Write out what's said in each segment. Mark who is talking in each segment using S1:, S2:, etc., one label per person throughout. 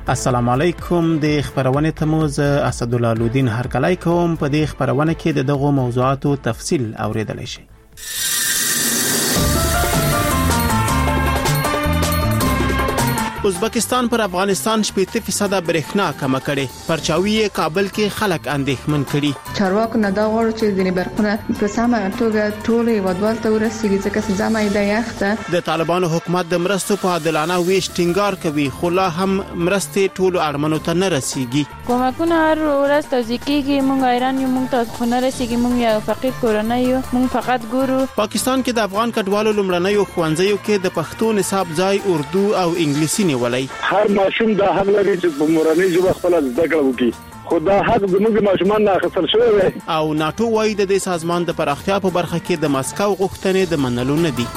S1: السلام علیکم د خبرونه تموز اسدالله لودین هرکلی کوم په دې خبرونه کې د دغه موضوعاتو تفصیل اوریدل شي. ازبکستان پر افغانستان 80% برېښنا کم کړي. پرچاوي کابل کې خلک اندېښمن کړي.
S2: چارواکو نه دا غواړي چې ځینې برخونه په سمه توګه ټول هیوادوالو ته ورسیږي ځکه چې ځمه ایده یخته. د
S1: طالبانو حکومت د مرستو په عادلانه ویش ټینګار کوي خو لا هم مرستې ټولو اړمنو ته نه رسیږي.
S3: کومکونه هر ورځ توزیع کیږي، موږ ایران یو، موږ ته خو نه رسیږي، موږ یو فقیر کورنۍ یو، موږ فقط ګورو.
S1: پاکستان کې د افغان کډوالو لومړنیو ښوونځیو کې د پښتو نصاب ځای اردو او انګلیسي نیولای.
S4: هر ماشوم د حق لري چې په مورنۍ ژبه خپل زده کړه وکړي. خو دا حق زموږ ماشومان نه اخیستل شوی دی.
S1: او ناتو وايي د دې سازمان د پراختیا په برخه کې د ماسکو غوښتنې د منلو نه دي.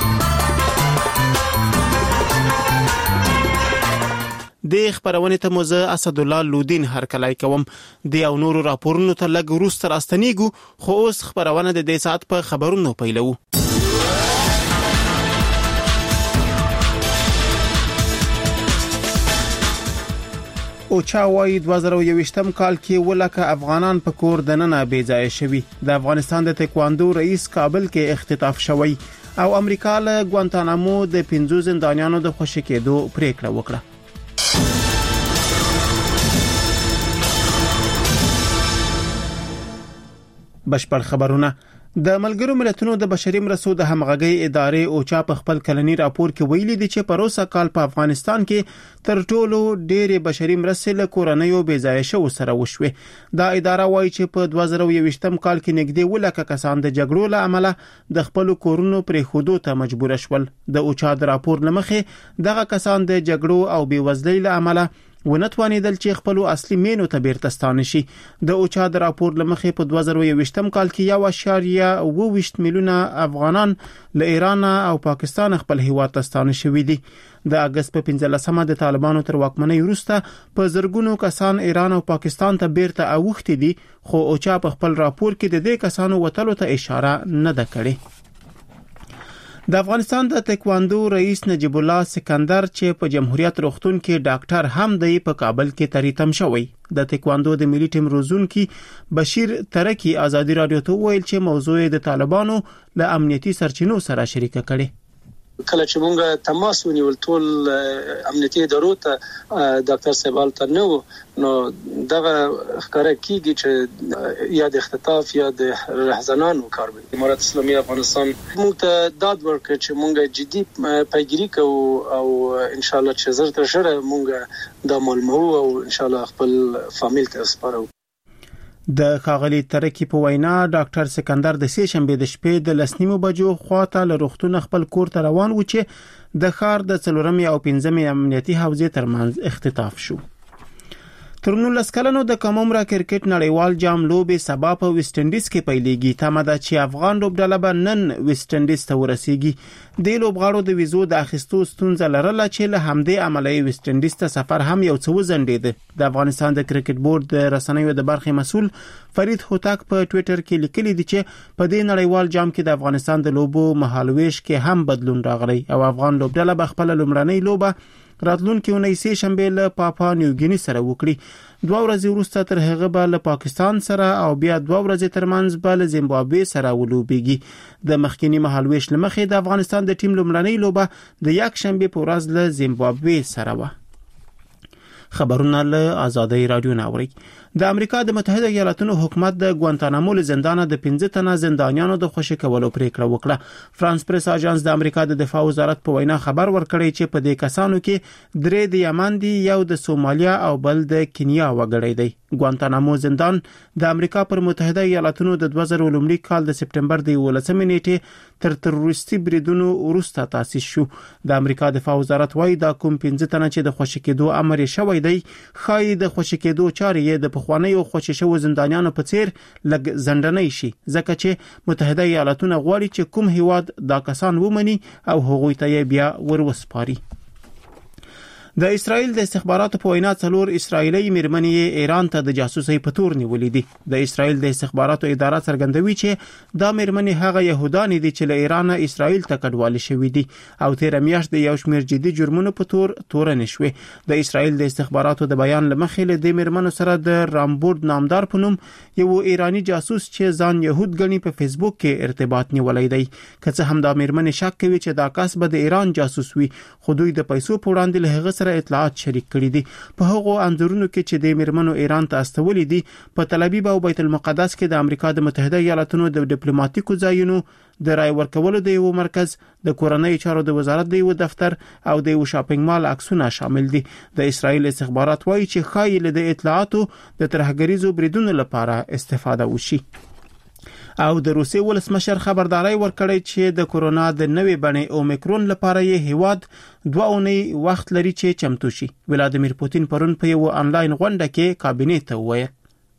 S1: د خبرونه ته موزه اسدالله لودین هرکلی کوم. د یو نورو راپورونو ته لږ وروسته راستنیږو خو اوس خبرونه د دې سات په خبرونو پیلو. اوچا وايي 2021م کال کې ولکه افغانان په کور دننه بیځای شوي. د افغانستان د تکواندو رئیس کابل کې اختطاف شوی او امریکا له ګوانتانامو د 15 زندانیانو د خوشی کېدو پریکړه وکړه. بشپړ خبرونه. د ملګرو ملتونو د بشري مرستو د همغږي ادارې اوچا په خپل کلنی راپور کې ویلي دي چې په روسا کال په افغانستان کې تر ټولو ډېرې بشري مرستې له کورنیو بیځای شو سره وشوي. دا اداره وایي چې په 2021م کال کې نږدې ولکه کسان د جګړو له امله د خپل کورونو پرې خودو ته مجبور شول. د اوچا د راپور لمخې دغه کسان د جګړو او بیوزلۍ له امله ونتوانیدل چې خپل اصلي مینو ته بیرته ستانه شي. د اوچا د راپور لمخې په 2021م کال کې 1.28 میلیونه افغانان له ایران او پاکستان خپل هیواد ته ستانه شوي دي. د اگست په 15مه د طالبانو تر واکمنۍ وروسته په زرګونو کسان ایران او پاکستان ته بیرته اوښتي دي خو اوچا په خپل راپور کې د دې کسانو وتلو ته اشاره نه ده کړې. د افغانستان د تکواندو رئیس نجیب الله سکندر چې په جمهوریت روغتون کې ډاکټر هم دی په کابل کې تریتم شوی. د تکواندو د ملي ټیم روزونکي بشیر ترکی ازادي رادیو ته ویل چې موضوع د طالبانو له امنیتي سرچینو سره شریکه کړي.
S5: کله چې مونږ تماس ونیول ټول امنیتي ادارو ته ډاکټر صاحب ته نو دغه ښکاره کیږي چې یا د اختطاف یا د رهزنانو کار دی. امارات اسلامي افغانستان موږ ته داد ورکړ چې مونږ جدي پیګیری کوو او ان شاء الله چې زر تر شره مونږ د معلومو او ان شاء الله خپل فامیل ته سپارو.
S1: د خاغلی ترکی په وینا ډاکټر سکندر د سې شنبه د شپې د 9 بجو خواته له روغتون خپل کور ته روان و چې د ښار د 4 او 5 امنیتي حوزې ترمنځ اختطاف شو. تر 19 کلنو د کمومرا کرکټ نړیوال جام لوبې سبا په ویسټ انډیز کې پیلېږي. تمه ده چې افغان لوبډله به نن ویسټ انډیز ته ورسیږي. د لوبغاړو د ویزو د اخیستو ستونزه لرله چې له همدې عمله ویسټ انډیز ته سفر هم یو څه وځنډېد. د افغانستان د کرکټ بورډ د رسنیو د برخې مسؤل فرید هوتک په ټوئیټر کې لیکلي دي چې په دې نړیوال جام کې د افغانستان د لوبو مهالويش کې هم بدلون راغلی او افغان لوبډله به خپل لومړنۍ لوبه راتلونکي اونۍ سې شنبه له پاپا نیوګینی سره وکړي. 2 ورځې وروسته تر هغه به له پاکستان سره او بیا 2 ورځې ترمنځ به له زیمبابوې سره ولوبېږي. د مخکینی مهالويش لمخې د افغانستان د ټیم لومړنۍ لوبه د یک شنبه په ورځ له زیمبابوې سره و. خبرونه له آزادۍ رادیو ناوړي. د امریکا د متحده ایالاتونو حکومت د ګوانتانامو له زندانه د 15 تنه زندانیانو د خوشی کولو پریکړه وکړه. فرانس پریس اژانس د امریکا د دفاع وزارت په وینا خبر ورکړی چې په دې کسانو کې 3 د یمن دي، یو د سومالیا او بل د کینیا وګړی دی. ګوانتانامو زندان د امریکا پر متحده ایالاتونو د 2000 کال د سپټمبر د 11 نیټې تر تروریستي بریدونو وروسته تاسیس شو. د امریکا دفاع وزارت وايي دا کوم 15 تنه چې د خوشی کېدو امر شوی دی خای د خوشی کېدو چارې د پخوانیو خوشی شو زندانیانو په څیر لګ زندانۍ شي ځکه چې متحده ایالاتونه غواړي چې کوم هیواد دا کسان ومني او هغوی ته بیا وروسپاري. د اسرایل د استخباراتو په وینا څلور اسرایلی میرمنې ایران ته د جاسوسۍ په تور نیولې دي. د اسرایل د استخباراتو اداره څرګندوي چې دا میرمنې هغه يهودانې دي چې له ایران اسرایل ته کډوالې شوې دي او تیر میاشت د یو شمېر جدي جرمونو په تور تورن شوې. د اسرایل د استخباراتو د بیان لمخې له د میرمنو سره د رامبورد نامدار په نوم یو ایرانی جاسوس چې ځان يهود ګڼي په فیسبوک کې ارتباط نیولای دی. که څه هم دا میرمنې شک کوي چې دا کس به د ایران جاسوس وي، خو دوی د پیسو په وړاندې له هغه سره اطلاعات شریک کړي دي. په هغو انځورونو کې چې د میرمنو ایران ته استولې دي په تل ابیب او بیت المقدس کې د امریکا د متحده ایالاتونو د ډیپلوماټیکو ځایونو د رای ورکولو د یو مرکز، د کورنۍ چارو د وزارت د یو دفتر او د یو شاپینګ مال عکسونه شامل دي. د اسرایل استخبارات وایي چې خایل د اطلاعاتو د ترهګریزو بریدونو لپاره استفاده وشي. او د روسي ولسمشر خبرداري ورکړی چې د کورونا د نوې بڼې اومیکرون لپاره یې هیواد 2 اونۍ وخت لري چې چمتو شي. ولادیمیر پوتین پرون په یو آنلاین غونډه کې کابینې ته وویل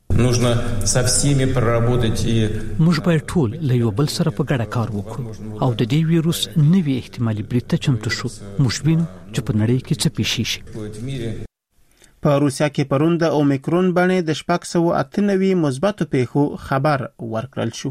S6: موږ باید ټول له یو بل سره په ګډه کار وکړو او د دې ویروس نوې احتمالي برید ته چمتو شو. موږ وینو چې په نړۍ کې څه پیښ شي.
S1: په روسیا کې پرون د اومیکرون بڼې د 698 مثبتو پیښو خبر ورکړل شو.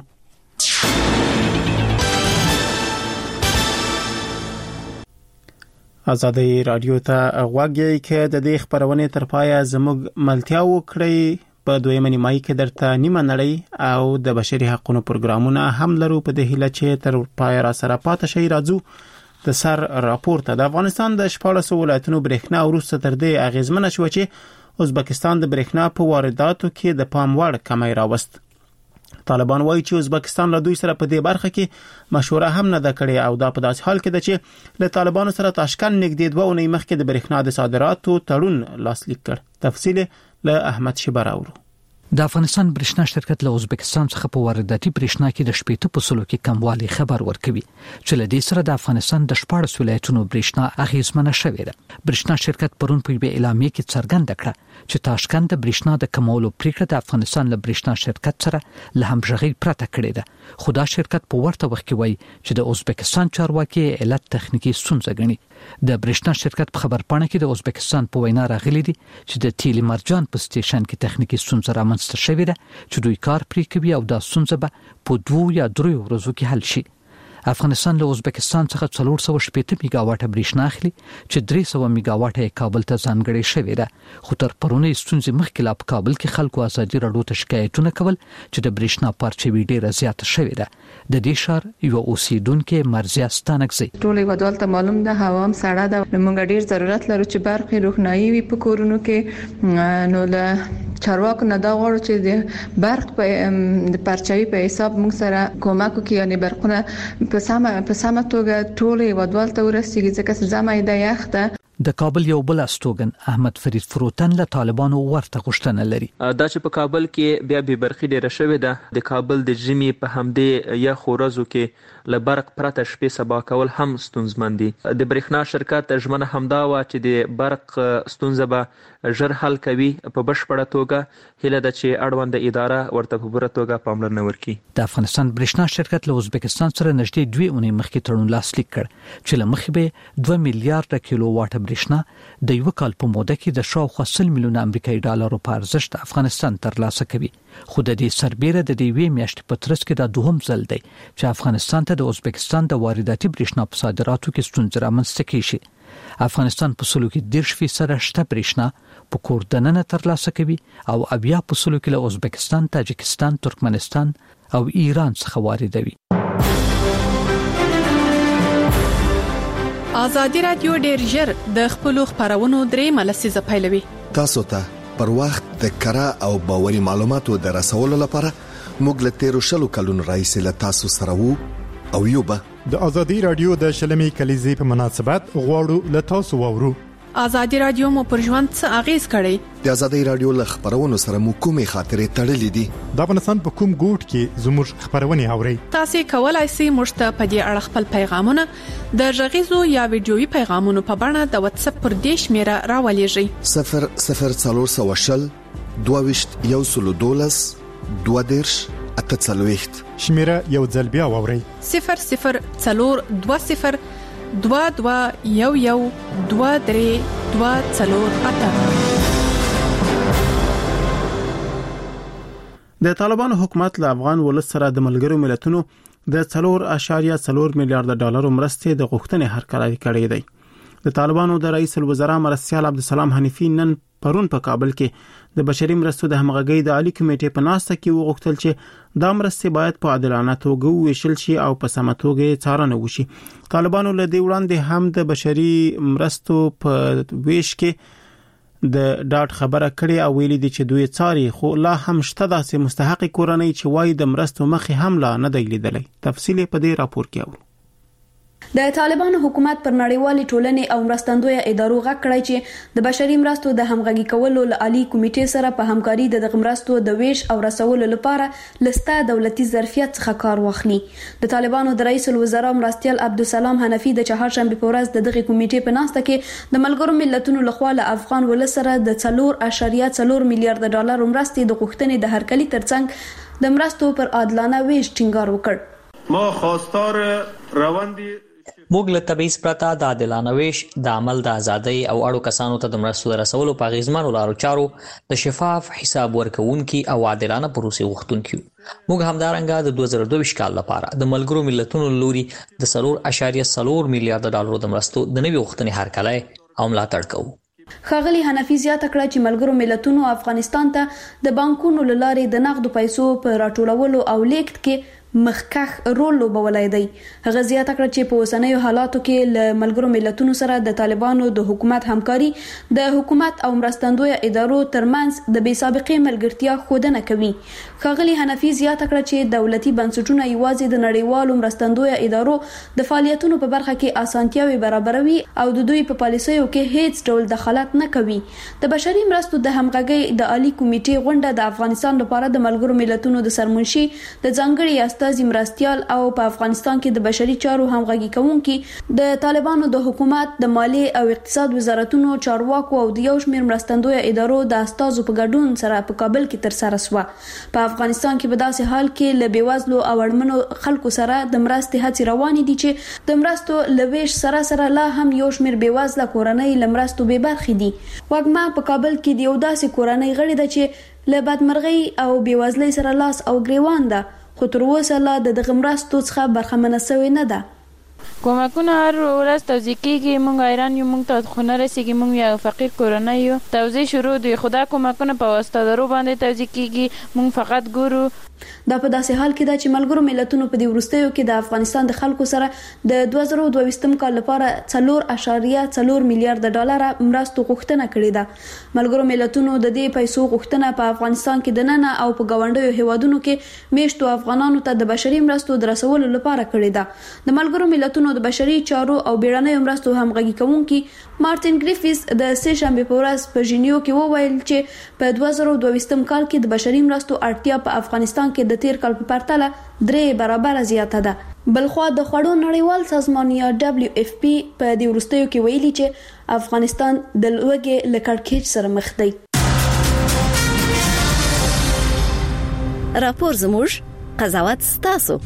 S1: آزادۍ رادیو ته غوږی کې د دې خبرونه تر پایه زموږ ملتیا وکړي. په دویمه نیمایي کې درته نیمه نړۍ او د بشري حقوقو پروګرامونه هم لرو. په دې هیله چې تر پایه را سره پاتې شي. راځو د سر راپورته. د افغانستان د 14 ولایتونو برېښنا وروسته تر دې اغیزمنه شو چې ازبکستان د برېښنا په وارداتو کې د پام وړ کمی راوست. طالبان وایي چې ازبکستان له دوی سره په دې برخه کې مشوره هم نه ده کړې او دا په داسې حال کې ده چې له طالبانو سره تاشکند نږدې 2 اونۍ مخکې د برېښنا د صادراتو تړون لاسلیک کړ. تفصیل له احمد شبر اورو.
S6: د افغانستان برېښنا شرکت له ازبکستان څخه په وارداتي برېښنا کې د 80% کې کموالی خبر ورکوي چې له دې سره د افغانستان د 14 ولایتونو برېښنا اغیزمنه شوې ده. برېښنا شرکت پرون په یوه اعلامیه کې څرګنده کړه چې تاشکند د برېښنا د کمولو پریکړه د افغانستان له برېښنا شرکت سره له همغږي پرته کړې ده. خو دا شرکت په ورته وخت کې وایي چې د ازبکستان چارواکي علت تخنیکی ستونزه ګڼي. د برېښنا شرکت په خبرپاڼه کې د ازبکستان په وینا راغلي دي چې د تیل مرجان په سټیشن کې تخنیکی ستونزه رامنځته شوې ده چې دوی کار پرې کوي او دا ستونزه به په 2 یا 3 ورځو کې حل شي. افغانستان له ازبکستان څخه 480 میگاواټه برېښنا اخلي چې 300 میگاواټه کابل ته ځانګړې شوې ده. خو تر پرونه ستونزې مخکې لا په کابل کې خلکو ازادي راډیو ته شکایتونه کول چې د برېښنا پارچوي ډیره زیاته شوې ده. د دې شهر یو اوسیدونکو مرزیا ستانکزي
S2: ټولې ودول ته معلوم ده هوا هم سړه ده. موږ ډیر ضرورت لرو چې برخي روښنايي وي په کورونو کې. نو له چارواکو نه دا غواړو چې د برق په پارچوي په حساب موږ سره کومک وکړي. یعنی برقونه په سمه توګه ټولې ودول ته ورسیږي ځکه چې زما ایده یخ ده.
S6: د کابل یو بل استوګن احمد فرید فروتن له طالبانو ورته غوښتنه لري.
S7: دا چې په کابل کې بیا به برخي ډیره شوې ده. د کابل د جمی په همدې یا خورزو کې له برق پرته شپې سبا کول هم ستونزمن دي. د برېښنا شرکت ژمنه همدا و چې د برق ستونزه به ژر حل کوي په بشپړه توګه. هله ده چې اړوند اداره ورته په پوره توګه پاملرنه وکړي.
S6: د افغانستان برېښنا شرکت له ازبکستان سره نږدې 2 اونۍ مخکې تړون لاسلیک کړ چې له مخې به 2 میلیارډ کیلو واټ برېښنا د یو کال په موده کې د شاوخوا 100 میلیونه امریکایي ډالرو په ارزښت افغانستان ترلاسه کوي. خو د دې سربېره د دې وی میاشتې په ترڅ کې دا دوهم ځل دی چې افغانستان ته د ازبکستان د وارداتي برېښنا په صادراتو کې ستونزې رامنځته کیږي. افغانستان په سلو کې 10% شته برېښنا په کور دننه ترلاسه کوي او 80% کې له ازبکستان، تاجکستان، ترکمنستان او ایران څخه واردوي.
S8: آزادي رادیو ډېر ژر د خپل خبرونو درې ملسیزه پیلوي.
S9: تاسو ته پر وخت د کره او باوري معلوماتو د رسولو لپاره موږ له 13 کلونو راهیسې له تاسو سره وو او یو به
S10: د آزادي رادیو د شلمي کلیزې په مناسبت غواړو له تاسو وورو.
S8: آزادي رادیو مو پر ژوند څه اغیز کړی؟
S9: د آزادي رادیو له خبرونو سره مو کومې خاطرې تړلې دي؟
S10: د افغانستان په کوم ګوټ کې زموږ خبرونه اورئ؟
S8: تاسو کولای شئ موږ ته په دې اړه خپل پیغامونه د غږیزو یا ویډیويي پیغامونو په بڼه د واتس اپ پر دې شمیره راولېږئ.
S9: 00420 22 12 48
S10: شمیره یو ځل بیا واورئ.
S8: 00420 22 11 23
S1: د طالبانو حکومت له افغان ولس سره د ملګرو ملتونو د 4.4 میلیارډ ډالر مرستې د غوښتنې هرکلی کړې دی. د طالبانو د رئیس الوزرا مرستیال عبدالسلام حنیفی نن پرون په کابل کې د بشري مرستو د همغږۍ د عالی کمیټې په ناسته کې وغوښتل چې دا مرستې باید په عادلانه توګه وویشل شي او په سمه توګه څارنه وشي. طالبانو له دې وړاندې هم د بشري مرستو په ویش کې د ډاټ خبره کړې او ویلي دي چې دوی څاري، خو لا هم شته داسې مستحق کورنۍ چې وایي د مرستو مخې هم لا نه دی لیدلی. تفصیل په دې راپور کې اورو.
S11: د طالبانو حکومت پر نړیوالې ټولنې او مرستندوی ادارو غږ کړی چې د بشري مرستو د همغږي کولو له عالی کمیټې سره په همکاري د مرستو د ویش او رسولو لپاره لسته دولتي ظرفیت څخه کار واخلي. د طالبانو د رئیس الوزرا مرستیال عبدالسلام حنفی د چهارشنبه په ورځ د دغه کمیټې په ناسته کې د ملګرو ملتونو لخوا له افغان ولس سره د 4.4 میلیارډ ډالر مرستې د غوښتنې د هرکلی ترڅنګ د مرستو پر عادلانه ویش ټینګار وکړ.
S12: ما خواستار روندي
S13: موږ له تبعیض پرته د عادلانه ویش د عمل د ازادۍ او اړو کسانو ته د مرستو رسولو په غیزمنو لارو چارو د شفاف حساب ورکونکي او عادلانه پروسې غوښتونکي. موږ همدارنګه د 2022 کال لپاره د ملګرو ملتونو لوري د 4.4 میلیارډ ډالر د مرستو د نوي غوښتنې هرکلی او ملاتړ کوو.
S11: ښاغلي حنفی زیاته کړه چې ملګرو ملتونو افغانستان ته د بانکونو له لارې د نقدو پیسو په راټولولو او لیږد کې مخکخ رول لوبولای دی. هغه زیاته کړه چې په اوسنیو حالاتو کې له ملګرو ملتونو سره د طالبانو د حکومت همکاري د حکومت او مرستندوی ادارو ترمنځ د بې سابقې ملګرتیا ښودنه کوي. ښاغلي حنفی زیاته کړه چې دولتي بنسټونه یوازې د نړیوالو مرستندوی ادارو د فعالیتونو په برخه کې اسانتیاوي برابروي او د دوی په پالیسیو کې هیڅ ډول دخالت نه کوي. د بشري مرستو د همغږۍ د عالی کمیټې غونډه د افغانستان لپاره د ملګرو ملتونو د سرمنشي د ځانګړي استازي مرستیال او په افغانستان کې د بشري چارو همغږي کوونکي د طالبانو د حکومت د مالی او اقتصاد وزارتونو چارواکو او د یو شمېر مرستندوی ادارو د استازو په ګډون سره په کابل کې ترسره شوه. په افغانستان کې په داسې حال کې له بیوزلو او اړمنو خلکو سره د مرستې هڅې روانې دي چې د مرستو لويش سره سره لا هم یو شمېر بیوزله کورنۍ له مرستو بې برخې دي. وګما په کابل کې د یو داسې کورنۍ غړي ده چې له بدمرغۍ او بیوزلۍ سره لاس او ګریوان ده، خو تر اوسه لا د دغه مرستو څخه برخمنه شوې نه ده.
S3: کمکونه هر ورځ توزیع کیږي. مونږ ایران یو، مونږ ته خونه رسیږي، مونږ یو فقیر کورنۍ یو. توزیع شروع دی، خدا کمکونه په واسطه درو باندې توزیع کیږي، مونږ فقط ګورو.
S11: دا په داسې حال کې ده چې ملګرو ملتونو په دې وروستیو کې د افغانستان د خلکو سره د 2022 کال لپاره 4.4 میلیارډ ډالر مرستو غوښتنه کړې ده. ملګرو ملتونو د دې پیسو غوښتنه په افغانستان کې د ننه او په ګاونډیو هیوادونو کې میشتو افغانانو ته د بشري مرستو د رسولو لپاره کړې ده. د ملګرو ملتونو د بشري چارو او بیړنیو مرستو همغږي کوونکي مارټین ګریفیس د سه شنبه په ورځ په ژینیو کې وویل چې په 2022 کال کې د بشري مرستو اړتیا په افغانستان کې د تیر کال په پرتله 3 برابر زیاته ده. بلخوا د خوړو نړیوال سازمان یا WFP په دې وروستیو کې ویلي چې افغانستان د لوږې له کړکېچ سره مخ دی.
S14: راپور زموږ، قضاوت ستاسو.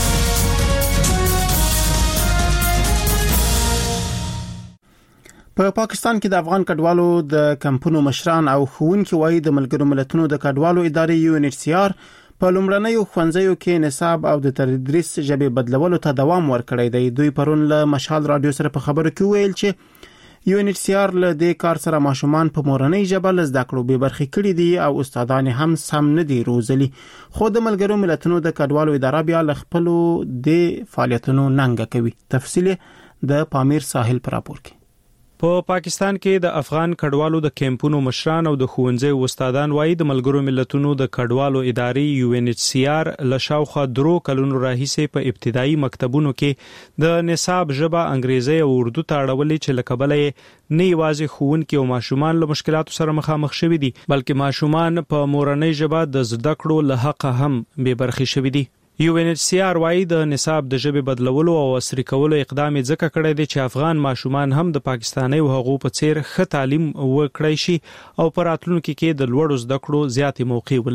S1: په پاکستان کې د افغان کډوالو د کمپونو مشران او ښوونکي وایي د ملګرو ملتونو د کډوالو ادارې UNHCR په لومړنیو ښوونځیو کې نصاب او د تدریس ژبې بدلولو ته دوام ورکړی دی. دوی پرون له مشال رادیو سره په خبرو کې ویل چې UNHCR له دې کار سره ماشومان په مورنۍ ژبه له زده کړو بې برخې کړي دي او استادان هم سم نه دي روزلي. خو د ملګرو ملتونو د کډوالو اداره بیا له خپلو د فعالیتونو ننګه کوي. تفصیل د پامیر ساحل پر راپور کې.
S15: په پاکستان کې د افغان کډوالو د کیمپونو مشران او د ښوونځي استادان وایي د ملګرو ملتونو د کډوالو ادارې UNHCR له شاوخوا 3 کلونو راهیسې په ابتدایي مکتبونو کې د نصاب ژبه انګریزي او اردو ته اړولې چې له کبله نه یوازې ښوونکي او ماشومان له مشکلاتو سره مخامخ شوي دي بلکې ماشومان په مورنۍ ژبه د زده کړو له حقه هم بې برخې شوي دي. UNHCR وايي د نصاب د ژبې بدلولو او عصري کولو اقدام ځکه کړی دی چې افغان ماشومان هم د پاکستاني او هغو په څیر ښه تعلیم وکړي شي او په راتلونکي کې د لوړو زده کړو زیاتې موقع ولري.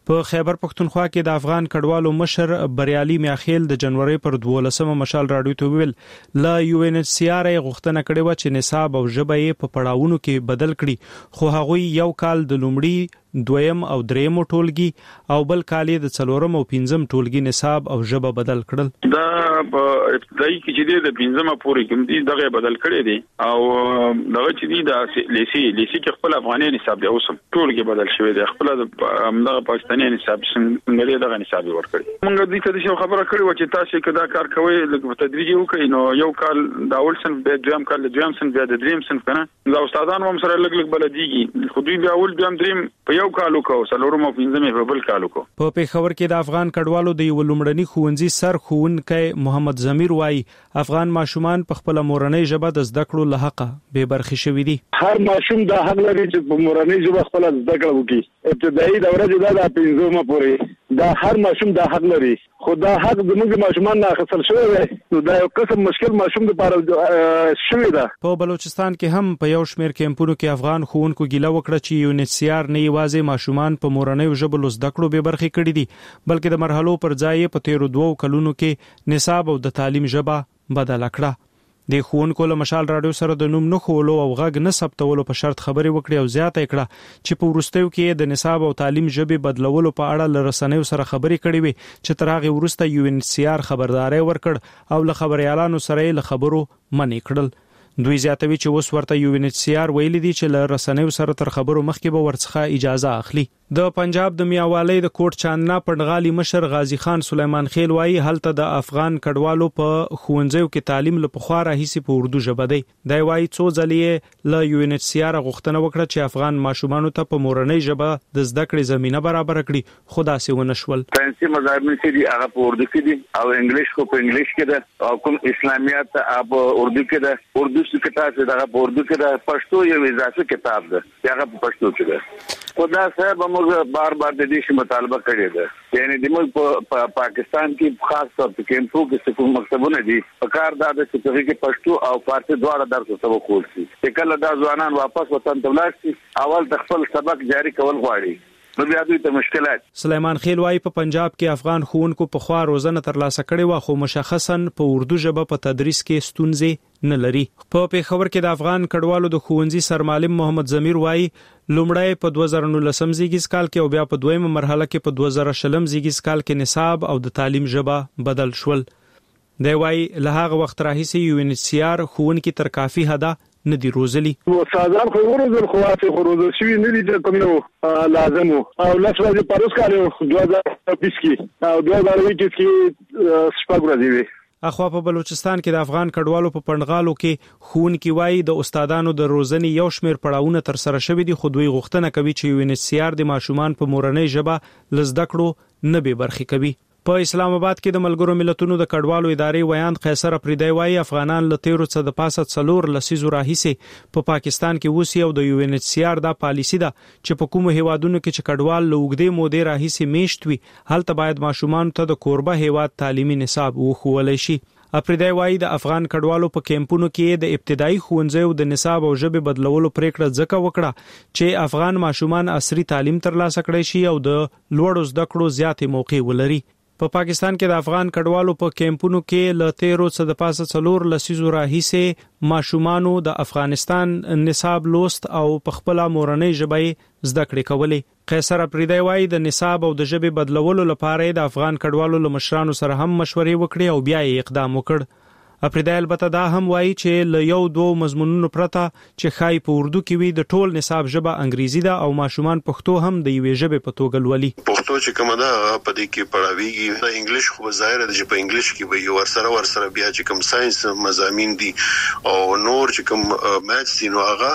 S15: په خیبر پښتونخوا کې د افغان کډوالو مشر بریالي میاخیل د جنوري پر 12 مشال راډیو ته ویل لا UNHCR غوښتنه کړې و چې نصاب او ژبه یې په پړاوونو کې بدل کړي خو هغوی یو کال د لومړي دویم او دریم ټولګي او بل کال د څلورم او پنځم ټولګي نصاب او ژبه بدل کړل.
S16: دا ابتدایي کې چې د پنځمه پورې کوم دي دغه بدل کړي دي او دغه چې دي د لیسي کې خپل افغاني نصاب دی اوسم ټولګي بدل شوی دی خپل دغه پاکستاني نصاب څنګه دغه نصاب ورکړي. موږ دې ته څه خبره کړې و چې تاسو کدا کار کوي لکه تدریجي وکړئ نو یو کال د اول صنف به دویم کال د دویم صنف به د دریم صنف کنه دا استادان هم سره لګ بلديږي خو دوی بیا اول بیا دریم یو کالو کو سلورم او پنځمه په بل کالو کو.
S15: په پیښور کې د افغان کډوالو د یو لومړني ښوونځي سر ښوونکی محمد ضمیر وایي افغان ماشومان په خپل مورنۍ ژبه د زده کړو له حقه بے برخې شوي دي.
S4: هر ماشوم د حق لري چې په مورنۍ ژبه خپل زده کړه وکړي. ابتدایي دوره چې د پنځمه پورې دا هر ماشوم د حق لري خو دا حق زموږ ماشومان نه اخیستل شوی دی نو دا یو قسم مشکل ماشوم لپاره شوی ده.
S15: په بلوچستان کې هم په یو شمېر کیمپونو کې افغان ښوونکو ګیله وکړه چې UNHCR نه یوازې ماشومان په مورنۍ ژبه زده کړو بې برخې کړي دي بلکې د مرحلو پر ځای په 13 کلونو کې نصاب او د تعلیم ژبه بدل کړه. د ښوونکو له مشال راډیو سره د نوم نه خولو او غږ نه ثبتولو په شرط خبرې وکړي او زیاته کړه چې په وروستیو کې د نصاب او تعلیم ژبې بدلولو په اړه له رسنیو سره خبرې کړې وي چې تر هغه وروسته UNHCR خبرداري ورکړ او له خبريالانو سره له خبرو منې کړل. دوی زیاتوي چې اوس ورته UNHCR ویلي دي چې له رسنیو سره تر خبرو مخکې به ورڅخه اجازه اخلي. د پنجاب د میاوالۍ د کوټ چاندنا پړغالي مشر غازی خان سلیمان خیل وایي هلته د افغان کډوالو په ښوونځیو کې تعلیم له پخوا راهیسې په اردو ژبه دی. دی وایي څو ځلې له UNHCR غوښتنه وکړه چې افغان ماشومانو ته په مورنۍ ژبه د زده کړې زمينه برابر کړي خو داسې ونه شول.
S17: فرانسې مضامین چې دي هغه په اردو کې دي او انګلیش خو په انګلیش کې ده او کوم اسلامیات په اردو کې ده اردو کتاب چې دا په اردو کې ده پښتو یو اضافي کتاب ده هغه په پښتو کې ده. خدا صاحب موږ بار د دې مطالبه کړې ده یعنی د موږ په پاکستان کې خاص طور په کیمپو کې کوم مکتبونه دي په کار دا د چې پښتو او فارسی دواړه درس ته وکول شي چې کله دا ځوانان واپس وطن ته لاړ شي اول د خپل سبق جاری کول غواړي نو بیا دوی ته مشکلات.
S15: سلیمان خیل وایي په پنجاب کې افغان ښوونکو په خوا روزنه ترلاسه کړې و خو مشخصاً په اردو ژبه په تدریس کې ستونزې نه لري. په پیښور کې د افغان کډوالو د ښوونځي سرمعلم محمد ضمیر وایي لومړی په 2019 زیږیز کال کې او بیا په دویمه مرحله کې په 2020 زیږیز کال کې نصاب او د تعلیم ژبه بدل شول. دی وایي له هغه وخت راهیسې UNHCR ښوونکي تر کافي حده نه دی روزلی.
S4: استادان خو ورزل خواص خو روزل شوی نه دي چې کوم نو لازم او لاس ورځې پروس کالو 2020 کې او 2021 کې شپږ ورځې وي.
S15: اخوا په بلوچستان کې د افغان کډوالو په پندغالو کې ښوونکي وایي د استادانو د روزنې یو شمېر پړاوونه تر سره شوي دي خو دوی غوښتنه کوي چې UNHCR د ماشومان په مورنۍ ژبه لزده کړو نه به برخې کوي. په اسلام آباد کې د ملګرو ملتونو د کډوالو ادارې ویاند قیصر افریدی وایي افغانان له 13 د پاسه څلور لسیزو راهیسې په پاکستان کې اوسي او د UNHCR دا پالیسی ده چې په کومو هیوادونو کې چې کډوال له اوږدې مودې راهیسې میشت وي هلته باید ماشومان ته د کوربه هیواد تعلیمي نصاب وښوول شي. افریدی وایي د افغان کډوالو په کیمپونو کې د ابتدایي ښوونځیو د نصاب او ژبې بدلولو پریکړه ځکه وکړه چې افغان ماشومان عصري تعلیم ترلاسه کړي شي او د لوړو زده کړو زیاتې موقع ولري. په پاکستان کې د افغان کډوالو په کیمپونو کې له 13 د پاسه څلور لسیزو راهیسې ماشومانو د افغانستان نصاب لوست او په خپل مورنۍ ژبه زده کړې کولې. قیصر افریدی وایي د نصاب او د ژبې بدلولو لپاره د افغان کډوالو له مشرانو سره هم مشورې وکړي او بیا یې اقدام وکړ. افریدی البته دا هم وایي چې له یو دوه مضمونونو پرته چې خای په اردو کې وي د ټول نصاب ژبه انګریزي ده او ماشومان پښتو هم د یوې ژبې په توګه لولي.
S18: پښتو چې کومه ده په دې کې پړاویږي د انګلیش خو ظاهر ده چې په انګلیش کې به یو ورسره بیا چې کوم ساينس مضامین دي او نور چې کوم میث دي نو هغه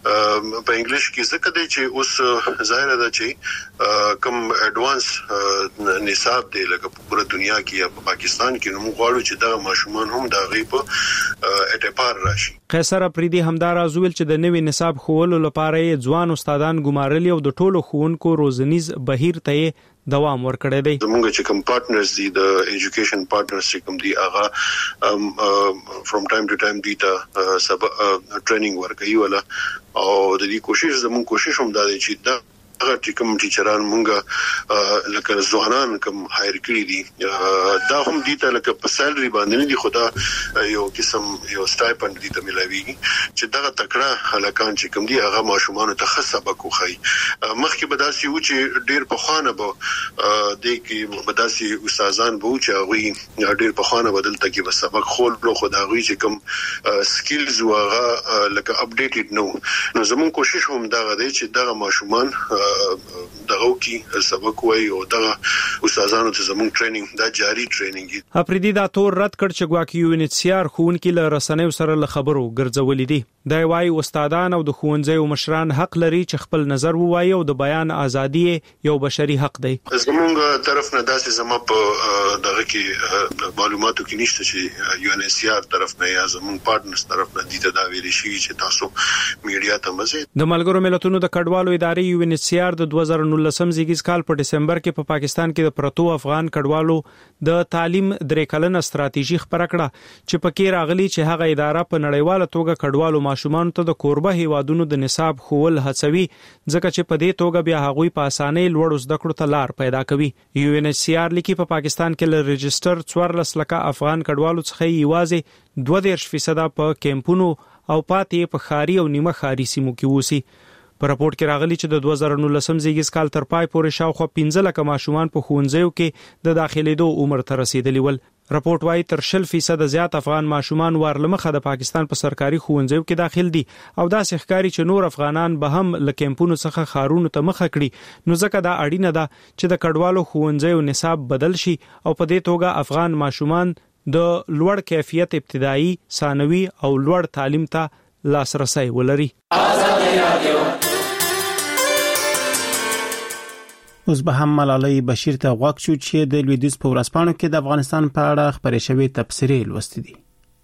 S18: په انګلیش کې ځکه دی چې اوس ظاهر ده چې کوم اډوانس نصاب دی لکه په پوره دنیا کې یا په پاکستان کې نو موږ غواړو چې دا ماشومان هم دا
S15: قیصر افریدی همدار ازول چې د نوې نصاب خولو لپاره ځوان استادان ګمارلي او د ټولو ښوونکو روزنیز بهیر ته دوام ورکړی دی.
S18: زموږ چې کوم پارټنرز دي د ایجوکیشن پارټنرز چې کوم دي هغه فرام ټایم ټو ټایم دي ته سب ټریننګ ورکوي ولا او د دې کوشش زموږ کوشش هم دا دی چې دا هغه کوم ټیچران مونږه لکه ځوانان کوم هایر کړی دي دا هم دي ته لکه په سالري باندې نه دي خدا یو قسم یو سټایپند دي ته ملويږي چې دا تکړه هلکان چې کوم دي هغه ماشومان ته خصبه کوخی مخکې بداسي و چې ډیر په خوانه به د کې بداسي استادان به چې هغه ډیر په خوانه بدل ته کې سبق خول له خدای چې کوم سکلز واغه لکه اپډیټډ نو زمون کوشش هم دا غوډي چې دا ماشومان دغه کی سبق وای او دغه استادانو ته زموږ ټریننګ دا جاری ټریننګ
S15: اپریدي دا تور رد کړ چې ګواکي یونیسيار خون کې له رسنیو سره له خبرو ګرځولې دي دا وايي استادان او د ښوونځي مشران حق لري چې خپل نظر ووایي او د بیان ازادي یو بشري حق دی
S18: زموږ طرف نه داسې زمو په دغه کې معلوماتو کې نشته چې یونیسيار طرف نه یا زموږ پارتنرز طرف نه دي دا ویل شي چې تاسو میډیا ته مزه
S15: د ملګرو ملتونو د کډوالو ادارې یونیسيار د 2019 زیږیز کال په دسمبر کې په پاکستان کې د پرتو افغان کډوالو د تعلیم درې کلنه ستراتیژي خبره کړه چې پکې راغلي چې هغه اداره په نړیواله توګه کډوالو ماشومان ته د کوربه هیوادونو د نصاب خول هڅوي ځکه چې په دې توګه بیا هغوی په اسانۍ لوړ زده کړو ته لار پیدا کوي یونیسيار لیکي په پاکستان کې ل ريجستر 14 لکه افغان کډوالو څخه یوازې 22% په کیمپونو او پاتې په خاري او نیمه خاري سیمو کې وسی په راپورټ کې راغلي چې د 2019 زیږیز کال تر پای پورې شاوخوا 15 لکه ماشومان په ښوونځیو کې د داخليدو عمر ته رسیدلی ول راپورټ وايي تر 0% زیات افغان ماشومان ورلمخه د پاکستان په سرکاري ښوونځیو کې داخل دي او دا ښکاری چې نور افغانان به هم ل کیمپونو څخه خارونو ته مخه کړي نو ځکه دا اړینه ده چې د کډوالو ښوونځیو نصاب بدل شي او په دې توګه افغان ماشومان د لوړ کیفیت ابتدایي ثانوي او لوړ تعلیم ته لاسرسي ولري
S1: اوس به هم ملالۍ بشیر ته غوښ شو چې د لویدیز په ورځپاڼو کې د افغانستان په اړه خبرې شوې تبصرې لوستې دي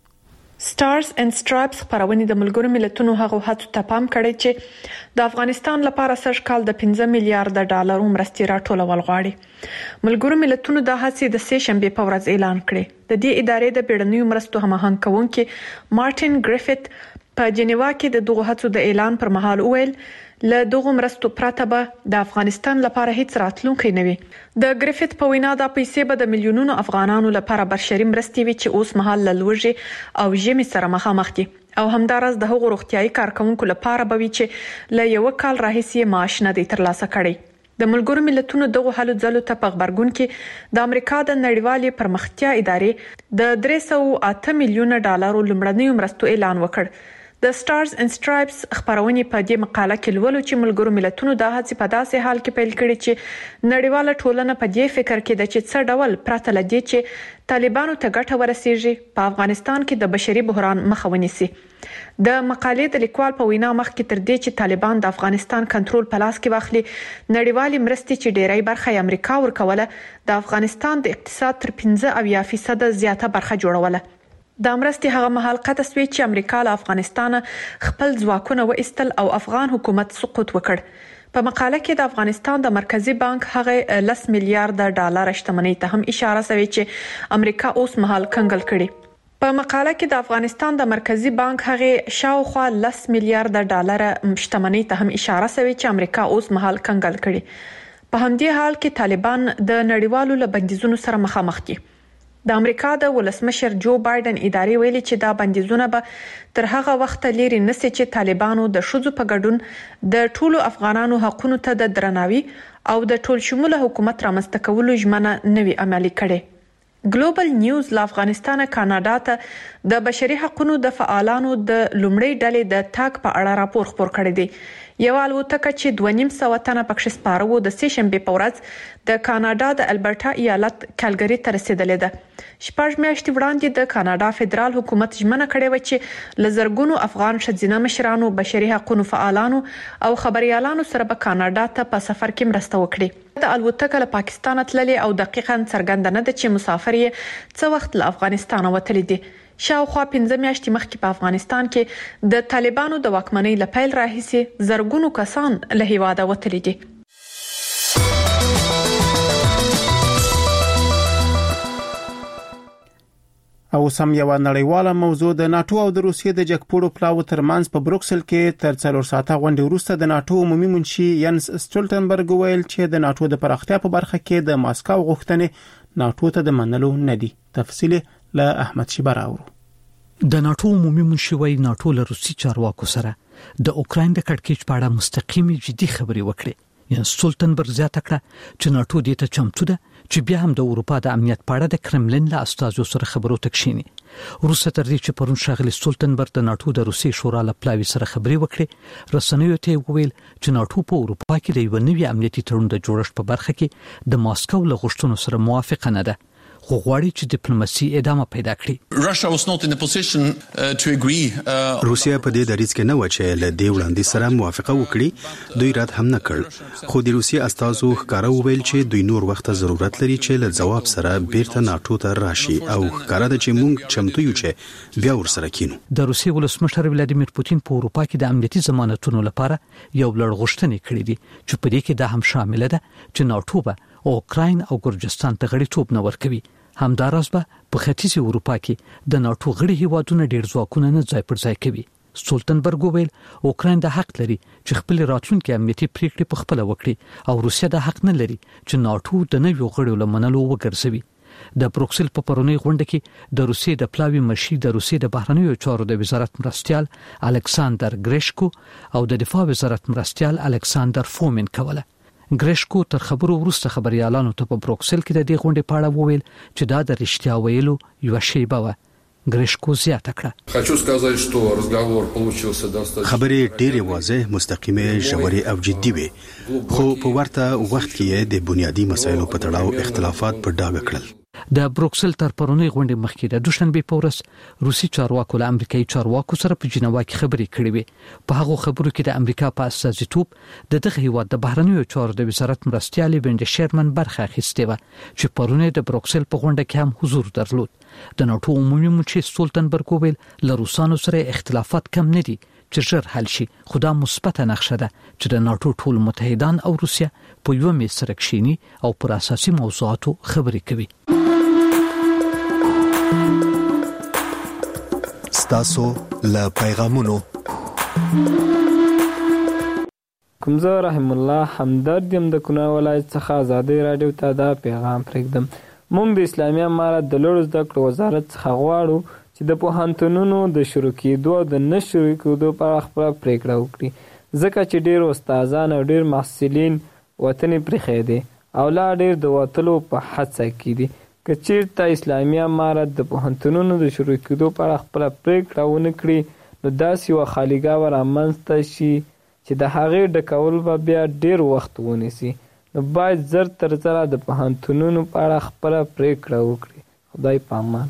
S8: سټارز اینڈ سټرایپس خبرونه د ملګرو ملتونو هغه هڅو ته پام کړی چې د افغانستان لپاره سږ کال د 15 میلیارډ ډالر مرستې راټولول غواړي ملګرو ملتونو د هڅې د سه شنبه په ورځ اعلان کړی د دې ادارې د بیړنیو مرستو هماهنګ کوونکي مارټین ګریفټ په جنیوا کې د دغه هڅو د اعلان پر مهال ویل له دغه مرستو پرته به د افغانستان لپاره هیڅ راتلونکی نه وي د ګریفټ په وینا د پیسې به د میلیونونو افغانانو لپاره بشري مرستې وي چې اوس مهال له لوږې او ژمي سره مخامخ دي او همدارس د هغو روغتيایي کارکونکو لپاره به وي چې له یو کال راهیسې معاش نه دي ترلاسه کړي د ملګرو ملتونو دغه هلو ځلو ته په خبرګون کې د امریکا د نړیوالې پرمختیا ادارې د 308 میلیونه ډالرو لمړنیو مرستو اعلان وکړ د سټارز اینڈ سټرایپس خبرونه په دې مقاله کې لولو چې ملګرو ملتونو د هڅې په داسې حال کې پیل کړي چې نړیواله ټولنه په دې فکر کې ده چې څه ډول پرته لدی چې طالبانو ته ګټه ورسیږي په افغانستان کې د بشري بحران مخه ونیسي د مقالې د لیکوال په وینا مخکې تر دې چې طالبان د افغانستان کنټرول په لاس کې واخلي نړیوالې مرستې چې ډېری برخه یې امریکا ورکوله د افغانستان د اقتصاد تر 15% زیاته برخه جوړوله د مرستې هغه مهال قطع سوي چې امریکا له افغانستان خپل ځواکونه وایستل او افغان حکومت سقوط وکړ په مقاله کې د افغانستان د مرکزی بانک هغه 10 میلیارډ ډالر شتمنۍ ته هم اشاره شوی چې امریکا اوس مهال کنګل کړي په مقاله کې د افغانستان د مرکزی بانک هغه شاوخوا 10 میلیارډ ډالر شتمنۍ ته هم اشاره شوی چې امریکا اوس مهال کنګل کړي په همدې حال کې طالبان د نړیوالو لبندیزونو سره مخامخ دي د امریکا د ولسمشر جو بایدن ادارې ویلي چې دا بندیزونه به تر هغه وخت لري نسي چې طالبانو د شذو په ګډون د ټولو افغانانو حقوقو ته د درناوي او د ټول شموله حکومت رامنځته کولو ژمنه نوي عملي کړي ګلوبل نیوز له افغانستان کاناډا ته د بشري حقوقو د فعالانو د لومړۍ ډلې د تاک په اړه راپور خپور کړی دی یو الوتکه چې 2.5 تنه پکښ سپارو د سه شنبه په ورځ د کاناډا د البرټا ایالت کالګری ته رسیدلې ده شپږ میاشتې وړاندې د کاناډا فدرال حکومت ژمنه کړې و چې لزرګونو افغان شذینه مشرانو بشري حقوقو فعالانو او خبريالانو سره به کاناډا ته په سفر کې مرسته وکړي د الوتکه له پاکستان تللې او دقیقاً څرګنده نه ده چې مسافر یې څه وخت له افغانستان وتلی دي شاوخوا 15 میاشتې مخکې په افغانستان کې د طالبانو د واکمنۍ له پیل راهیسې زرګونو کسان له هیواده وتلي دي
S1: او سم یو نړیواله موضوع د ناتو او د روسیې د جګپوړو پلاو ترمنځ په بروکسل کې تر 4 ساعته غونډه وروسته د ناتو عمومي منشي ینس سټولټنبرګ ویل چې د ناتو د پراختیا په برخه کې د ماسکو غوښتنې ناتو ته د منلو نه دي. تفصیل له احمد شیبر اورو.
S6: د ناتو عمومي منشي وی ناتو له روسي چارواکو سره د اوکراین د کړکېچ په اړه مستقیمي جدي خبرې وکړې. ینس سټولټنبرګ زیاته کړه چې ناتو دې ته چمتو ده چې بیا هم د اروپا د امنیت په اړه د کرملین له استازو سره خبرو تکشيني. روسه تر دې چې پرون شاغلي سټولټنبرګ د ناتو د روسي شورا له پلاوي سره خبرې وکړې، رسنیو ته ویل چې ناتو په اروپا کې د یو نوي امنیتي تړون د جوړښت په برخه کې د ماسکو له غوښتنو سره موافقه نه ده، خو غواړي چې ډیپلوماسي ادامه پیدا کړي.
S19: روسیا په دې دریځ کې نه و چې له دې وړاندې سره موافقه وکړي، دوی رد هم نه کړ، خو د روسیا استازو ښکارا ویل چې دوی نور وخت ضرورت لري چې له جواب سره بیرته ناتو ته راشي او ښکارا ده چې موږ چمتو یو چې بیا ورسره کینو.
S6: د روسي ولسمشر ولادیمیر پوتین په اروپا کې د امنیتي ضمانتونو لپاره یو لړ غوښتنې کړې دي چې په دې کې دا هم شامل ده چې ناتو به اوکراین او ګورجستان ته غړیتوب نه ورکوي. همداراز به په ختیځ اروپا کې د ناتو غړي هیوادونو ډیر ځواکونه نه ځای پر ځای کوي. سټولټنبرګ ویل اوکراین د حق لري چې خپل راتلونکي امنیتي پریکړې په خپل وکړي او روسیا د حق نه لري چې ناتو د نویو غړو لمنلو وګرځوي. د بروکسل په پرونی غونډه کې د روسیې د پلاوي مشي د روسیې د بهرنیو چارو د وزارت مرستيال الکساندر ګریشکو او د دفاع وزارت مرستيال الکساندر فومن کوله. ګریشکو تر خبرو وروسته خبريالانو ته په بروکسل کې د دې غونډې په اړه وویل چې دا د رښتیا ویلو یو شیبه و. ګریشکو زیاته کړه،
S19: خبرې ډېرې واضح، مستقیمه، ژورې او جدي وي، خو په ورته وخت کې د بنیادی مسایلو په تړاو اختلافات په ډاګه کړل.
S6: د بروکسل تر پرونی غونډې مخکې د دوشنبه په ورځ روسي چارواکو له امریکایي چارواکو سره په جنیوا کې خبرې کړې وې. په هغه خبرو کې د امریکا په استازیتوب د دغه هیواد د بهرنیو چارو د وزارت مرستيال وینډ شیرمن برخه اخیسته و چې پرونه د بروکسل په غونډه کې هم حضور درلود. د ناتو عمومي منشي سټولټنبرګ ویل له روسانو سره اختلافات کم نه دي چې ژر حل شي، خو دا مثبته نقشه ده چې د ناتو ټول متحدان او روسیا په یو میز سره کښینی او پر اساسي موضوعاتو خبرې کوي.
S9: ستاسو له پیغامونو
S20: کومزه رحم الله همدرد يم د کونه ولایت څخه آزادي رادیو ته دا پیغام پرېږدم. موږ د اسلامي امارت د لوړو زده کړو وزارت څخه غواړو چې د پوهنتونونو د شروع کېدو او د نه شروع کېدو په اړه خپله پرېکړه وکړي، ځکه چې ډېر استادان او ډېر محصلین وطن پرېښی دی او لا ډېر د وتلو په هڅه کې دي. که چېرته اسلامي امارت د پوهنتونونو د شروع کېدو په اړه خپله پرېکړه ونه کړي، نو داسې یوه خالیګاه رامنځته شي چې د هغې ډکول به بیا ډېر وخت ونیسي. نو باید زر تر زره د پوهنتونونو په اړه خپله پرېکړه وکړي. خدای په امان.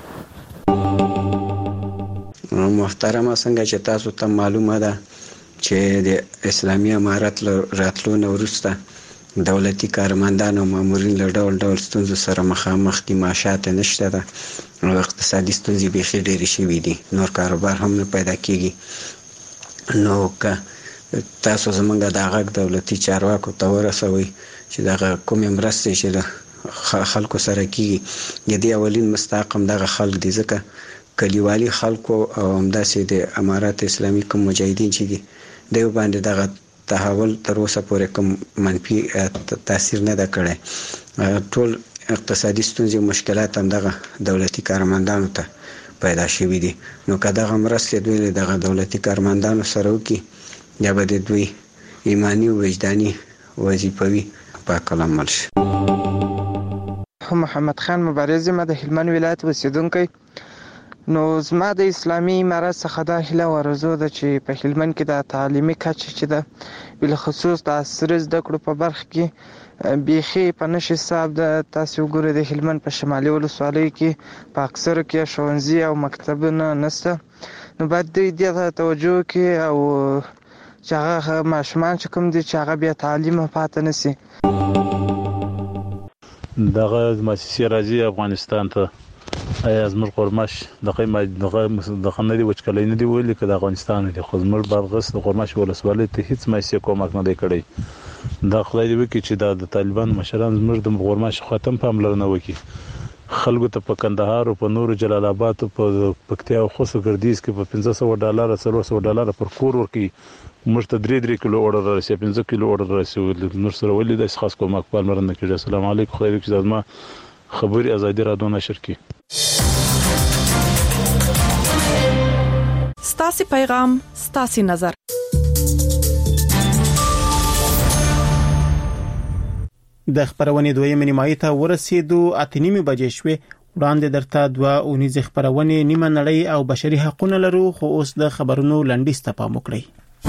S21: محترمه، څنګه چې تاسو ته معلومه ده چې د اسلامي امارت راتلو نه وروسته دولتي کارمندان او مامورین له ډول ډول ستونزو سره مخامخ دي، معاشات نشته ده او اقتصادي ستونزې بیخي ډېرې شوي دي، نور کاروبار هم نه پیدا کېږي. نو که تاسو زمونږ د غږ دولتي چارواکو ته ورسوئ چې دغه کومې مرستې چې د خلکو سره کېږي، د دې اولین مستحق هم دغه خلک دي، ځکه کلیوالي خلکو او همداسې د امارات اسلامي کوم مجاهدین چې دي دوی باندې دغه تحول تر اوسه پورې کوم منفي تاثیر نه ده کړی. ټول اقتصادي ستونزې او مشکلات هم دغه دولتي کارمندانو ته پیدا شوي دي. نو که دغه مرستې دوی له دغه دولتي کارمندانو سره وکړي، یا به د دوی ایمانی او وجداني وظیفوي پاک عمل شي.
S22: محمد خان مبارز، ما د هلمند ولایت اوسیدونکی. نو زما د اسلامي امارت څخه دا هیله او آرزو ده چې په هلمند کې د تعلیمي کچه چې ده بلخصوص د عصري زده کړو په برخه کې بیخي په نشي حساب ده. تاسو وګورئ د هلمند په شمالي ولسوالیو کې په اکثرو کې ښوونځي او مکتبونه نشته. نو باید دوی دې ته توجه وکړي او چې هغه ماشومان چې کوم دي چې هغه بیا تعلیم پاتې نشي.
S23: دغه مؤسسې راځي افغانستان ته، ایا زموږ قرمش دغه نه دی وچکلۍ نه دی ویلي که د افغانستان دی، خو زموږ بادغیس د قرمش ولسوالۍ ته هیڅ مؤسسې کومک نه دی کړی. دا خدای دې وکړي چې د طالبان مشران زموږ د قرمش خاتم پاملرنه وکړي. خلکو ته په کندهار او په نورو جلال آباد او په پکتیا او خوست ګردیز کې په $500 $300 پر کور ورکي موږ ته 3 کیلو اورډر راسي 5 کیلو اورډر راسي نور سره ولې د خاص کومک په مرنه کې. السلام علیکم خیر کې زما خبري ازادي رادیو نشر کی.
S8: ستاسو پیغام ستاسو نظر.
S1: د خبرونې دویمه نیمایي ته ورسېدو 8:30 بجې شوې. وړاندې درته 2 اونیزه خبرونه نیمه نړۍ او بشري حقوقونه لرو، خو اوس د خبرونو لنډیز ته پام وکړئ.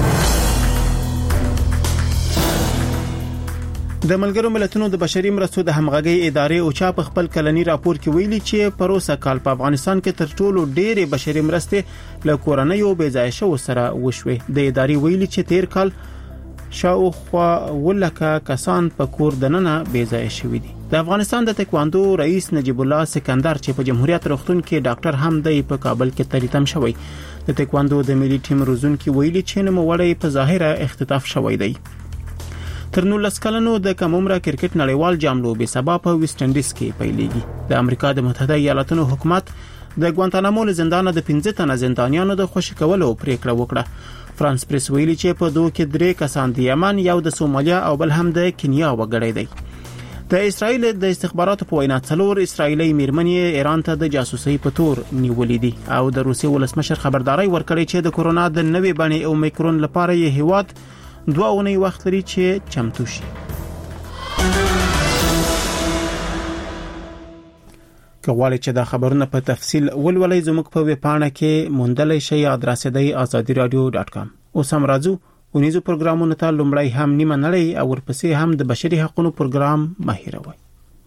S1: د ملګرو ملتونو د بشري مرستو د همغږي ادارې او چا په خپل کلنی راپور کې ویلي چې پروسه کال په افغانستان کې تر ټولو ډېرې بشري مرستې له کورنۍ او بېځایه شو سره وشوي. د ادارې ویلي چې تیر کال شاوخوا ولکه کسان په کور دننه بېځایه شوي دي. د افغانستان د تکواندو رئیس نجیب الله سکندر چې په جمهوریت روغتون کې ډاکټر هم دی په کابل کې تریتم شوی. د تکواندو د ملي ټیم روزونکي ویلي چې نوموړی په ظاهره اختطاف شوی دی. تر 19 کلنو د کم عمره کرکټ نړیوال جام لوبې سبا په ویسټ انډیز کې پیلېږي. د امریکا د متحده ایالاتونو حکومت د ګوانتانامو له زندانه د 15 تنه زندانیانو د خوشي کولو پریکړه وکړه. فرانس پریس ویلي چې په دوه کې 3 کسان د یمن، یو د سومالیا او بل هم د کینیا وګړي دي. د اسرایل د استخباراتو په وینا 4 اسرایلی میرمنې ایران ته د جاسوسۍ په تور نیولې دي او د روسي ولسمشر خبرداري ورکړې چې د کورونا د نوې بڼې اومیکرون لپاره یې هیواد 2 اونۍ وخت لري چې چمتو شي. کغواړئ چې دا خبرونه په تفصیل ولولئ زموږ په ویب پاڼه کې موندلای شئ. ادرس دی azadiradio.com. اوس هم راځو ونیزو پروګرامونو ته. لومړی هم نیمه نړۍ او ورپسې هم د بشري حقوقو پروګرام ماهیروي.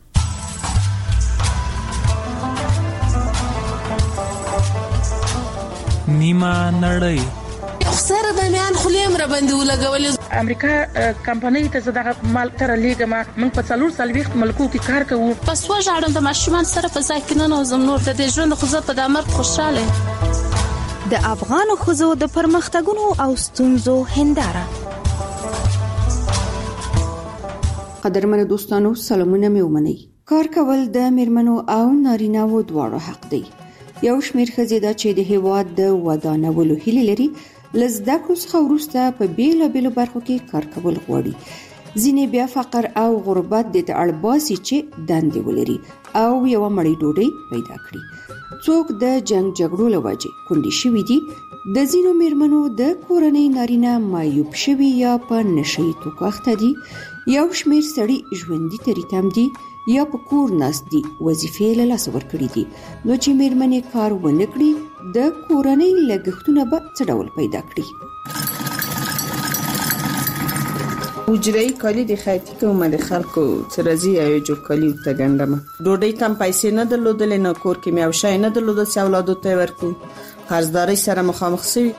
S2: نیمه نړۍ
S5: سره د میان خلیم را باندې ولګولې.
S7: امریکا کمپنۍ ته زداغه مال تر لیګما موږ په 4 ملکو کې کار کوو.
S5: پس وژاړم د ماشومان سره په ځای کې نه نوزم نور د ژوند خو زه په دمر خوشاله.
S14: د افغان خزو د پرمختګونو او ستونزو هنداره.
S24: قدرمن دوستانو سلامونه مې ومنئ. کار کول د میرمنو او نارینه‌و دواړو حق دی. یو شمېر ښځې دا چې د هیواد د ودانولو هیله لري لزده کړو څخه وروسته په بیلابیلو برخو کې کار کول غواړي. ځینې بیا فقر او غربت د اړباسي چې دندې ولري او یو مړی ډوډۍ پیدا کړي. څوک د جنگ جګړو له وجې کونډې شوي دي. د ځینو میرمنو د کورنۍ نارینه معیوب شوي یا په نشي توکو اخته دي. یو شمېر سړي ژوندي تریتم دي یا په کور ناست دي وظیفې له لاسه ورکړي دي. نو چې میرمنې کار ونه کړي د کورنۍ لګښتونه به څه ډول پیدا کړي؟
S25: وجرای کالی د خیاطي کوم د خلکو ترازی او جوړ کالی ته ګندم. ډوډۍ تم پیسې نه درلودل، نه کور کې مې او شای نه درلودل چې اولادو ته ورکو. قرضداري سره مخامخ شوی.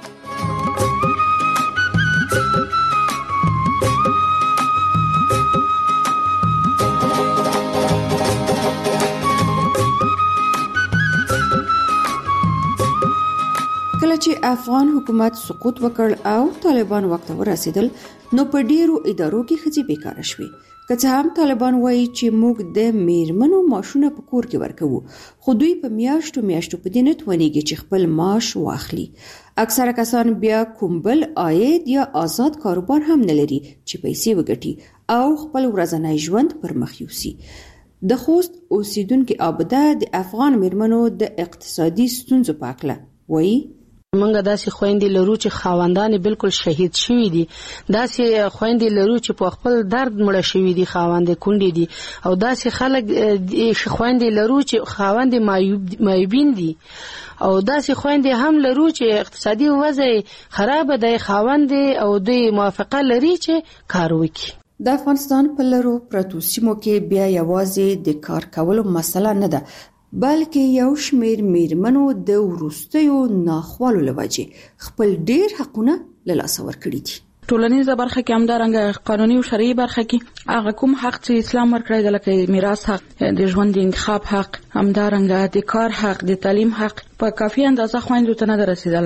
S24: کله چې افغان حکومت سقوط وکړ او طالبان وخت ورسېدل نو په ډیرو ادارو کې ښځې بیکاره شوې. که څه هم طالبان وایي چې موږ د میرمنو معاشونه په کور کې ورکوو، خو دوی په میاشتو په دې نه توانېږي چې خپل معاش واخلي. اکثره کسان بیا کوم بل عاید یا آزاد کاروبار هم نه لري چې پیسې وګټي او خپل ورځنی ژوند پر مخ یوسي. د خوست اوسیدونکو عابده د افغان میرمنو د اقتصادي ستونزو په اړه وایي:
S26: منګه داسې خويندې لرو چې خاوندان بالکل شهید شوی دي، داسې خويندې لرو چې په خپل درد مړه شوی دي، خاوند کونډې دي، او داسې خلک خويندې لرو چې خاوند معیوبین دي، او داسې خويندې هم لرو چې اقتصادي وضع خراب دی، خاوند او دوی موافقه لري چې کار وکړي.
S24: د افغانستان په لرو پرتو سیمو کې بیا یوازې د کار کولو مسله نه ده، بلکې یو شمېر میرمنو د وروستیو ناخوالو له وجې خپل ډېر حقونه له لاسه ورکړي دي.
S27: ټولنیزه برخه کې همدارنګه قانوني او شرعي برخه کې هغه کوم حق چې اسلام ورکړی دی، لکه میراث حق، د ژوند د انتخاب حق، همدارنګه د کار حق، د تعلیم حق په کافي اندازه خويندو ته نه رسیدلی.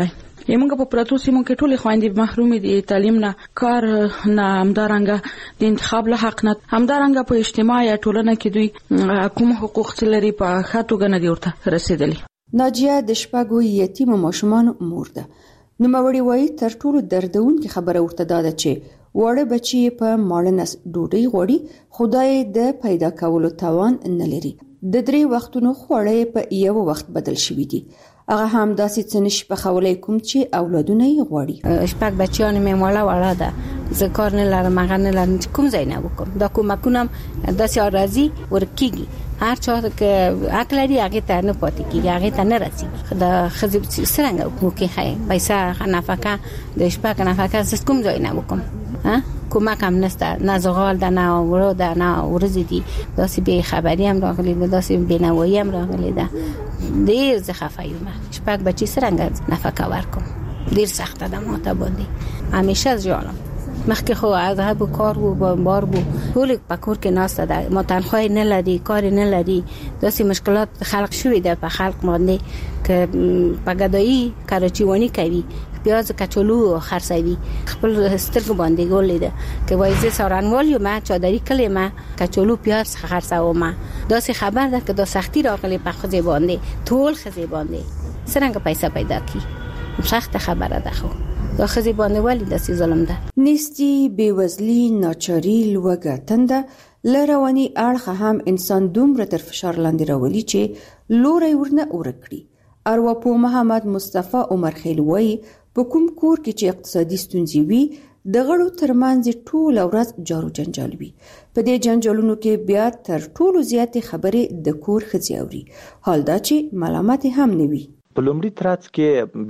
S27: موږ په پروتو سیمو کې ټول خويندې محروم دي تعلیم نه، کار نه، همدارنګه د انتخاب له حق نه، همدارنګه په اجتماع یا ټولنه کې دوی کوم حقوق لري په خاطر غنډه دي ورته رسیدلي.
S24: ناجیه د شپږو یتیم ماشومان مور ده. نوموړي وایي تر ټولو دردونکې خبره ورته ده چې وړه بچي په ماړنس ډوډۍ غوړي، خدای د پیدا کولو توان نه لري. د 3 وختونو خوړې په یو وخت بدل شوي دي. هغه هم داسې څه نشي پخولی کوم چې اولادونه یې غواړي.
S3: شپږ بچیان مې وړه ده، زه کار نه لرم، هغه نه لرم، کوم ځای نه وکم. دا کومکونه داسې راځي ورکیږي، هر چا که حق لري هغه ته نه پاتې کیږي، هغه ته نه رسیږي. دا خزي څنګه وکړي؟ خای پیسې نفقه د شپږ نفقه زه کوم ځای نه وکم. کومک هم نسته، نه زغال ده، نه ورو ده، نه ورځې دي. داسې بې خبري هم راغلي ده، داسې بېنوایي هم راغلي ده. ډېر زه خفه یم. شپږ بچي څرنګه نفقه ورکم؟ ډېر سخته ده ماته باندې. همیشه ژاړم. مخکې خو عذاب و کار و بار و ټول په کور کې ناسته ده، ما تنخواه نه لري، کار نه لري. داسې مشکلات خلق شوي ده په خلق باندې که په ګدایي کراچیواني کوي، پیاز کچالو خرڅوي، خپل سترګو باندې ګولې ده که وایي زه سارنوال یم، چادري کلی ما کچالو پیاز خرڅوم. داسې خبر ده که دا سختی راغلی په ښځې باندې، ټول ښځې باندې څرنګه پیسې پیدا کړي؟ سخته خبره ده. خو دا ښځې باندې ولې داسې ظلم ده؟
S24: نیستي، بېوزلي، ناچاري، لوږه، تنده له رواني اړخه هم انسان دومره تر فشار لاندې راولي چې لوری ورنه ورک کړي. ارواپوه محمد مصطفی عمرخیل وایي په کوم کور کې چې اقتصادي ستونزې وي د غړو ترمنځ ټوله ورځ جارو جنجال وي. په دې جنجالونو کې بیا تر ټولو زیاتې خبرې د کور ښځې اوري، حال دا چې ملامت هم نه وي.
S10: په لومړي ترڅ کې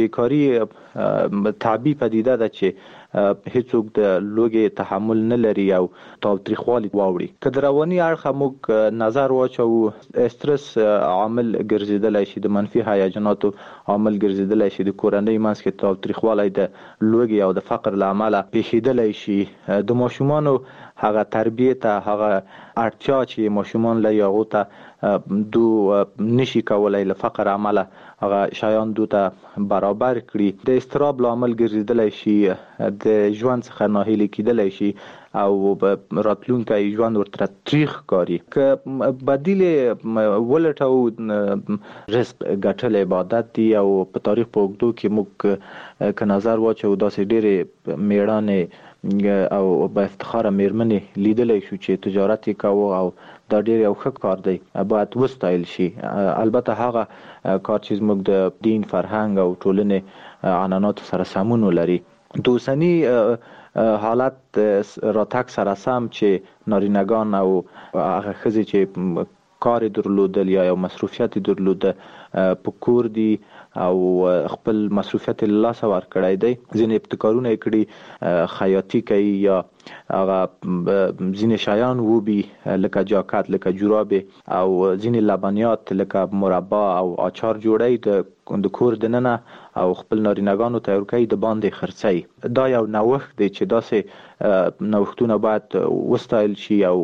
S10: بیکاری تعبی پدیده ده چې هیڅوک د لوږې تحمل نه لري او تاوتریخوالي واوړي. که د رواني اړخه موږ نظر واچو، استرس عامل ګرځیدلی شي، د منفي هیجاناتو عامل ګرځیدلی شي، د کورنۍ منځ کې تاوتریخوالی د لوږې او د فقر له امله پیښیدلی شي. د ماشومانو هغه تربیه ته، هغه اړتیا چې ماشومان لري هغو ته دو نشي کولای له فقر عمله هغه شیان دو ته برابر کړي. د اضطراب لامل ګرځیدلی شي، د ژوند څخه ناهیلي کېدلی شي او راتلونکی ژوند ورته تریخ کاری. که بدیل ولټو، رزق ګټل عبادت دی او په تاریخ په اوږدو کې موږ که نظر واچو داسې ډېرې میړانې او با افتخار میرمنې لیدلی شو چې تجارت یې کوو او دا ډېر یو ښه کار دی، باید وستایل شي. البته هغه کار چې زموږ د دین، فرهنګ او ټولنې عنعناتو سره سمون ولري. د اوسني حالت راتګ سره سم چې نارینگان او هغه ښځې چې کار درلودل یا یو مصروفیت درلوده په کور دي او خپل مصروفیت له لاسه ورکړی دی. ځینې ابتکارونه یې کړي، خیاطي کوي یا هغه ځینې شیان وبي لکه جاکت، لکه جورابې او ځینې لبنیات لکه مربا او اچار جوړی د کور دننه او خپل نارینگانو ته ورکوي، د باندې خرڅوي. دا یو نوښت دی چې داسې نوښتونه باید وستایل شي او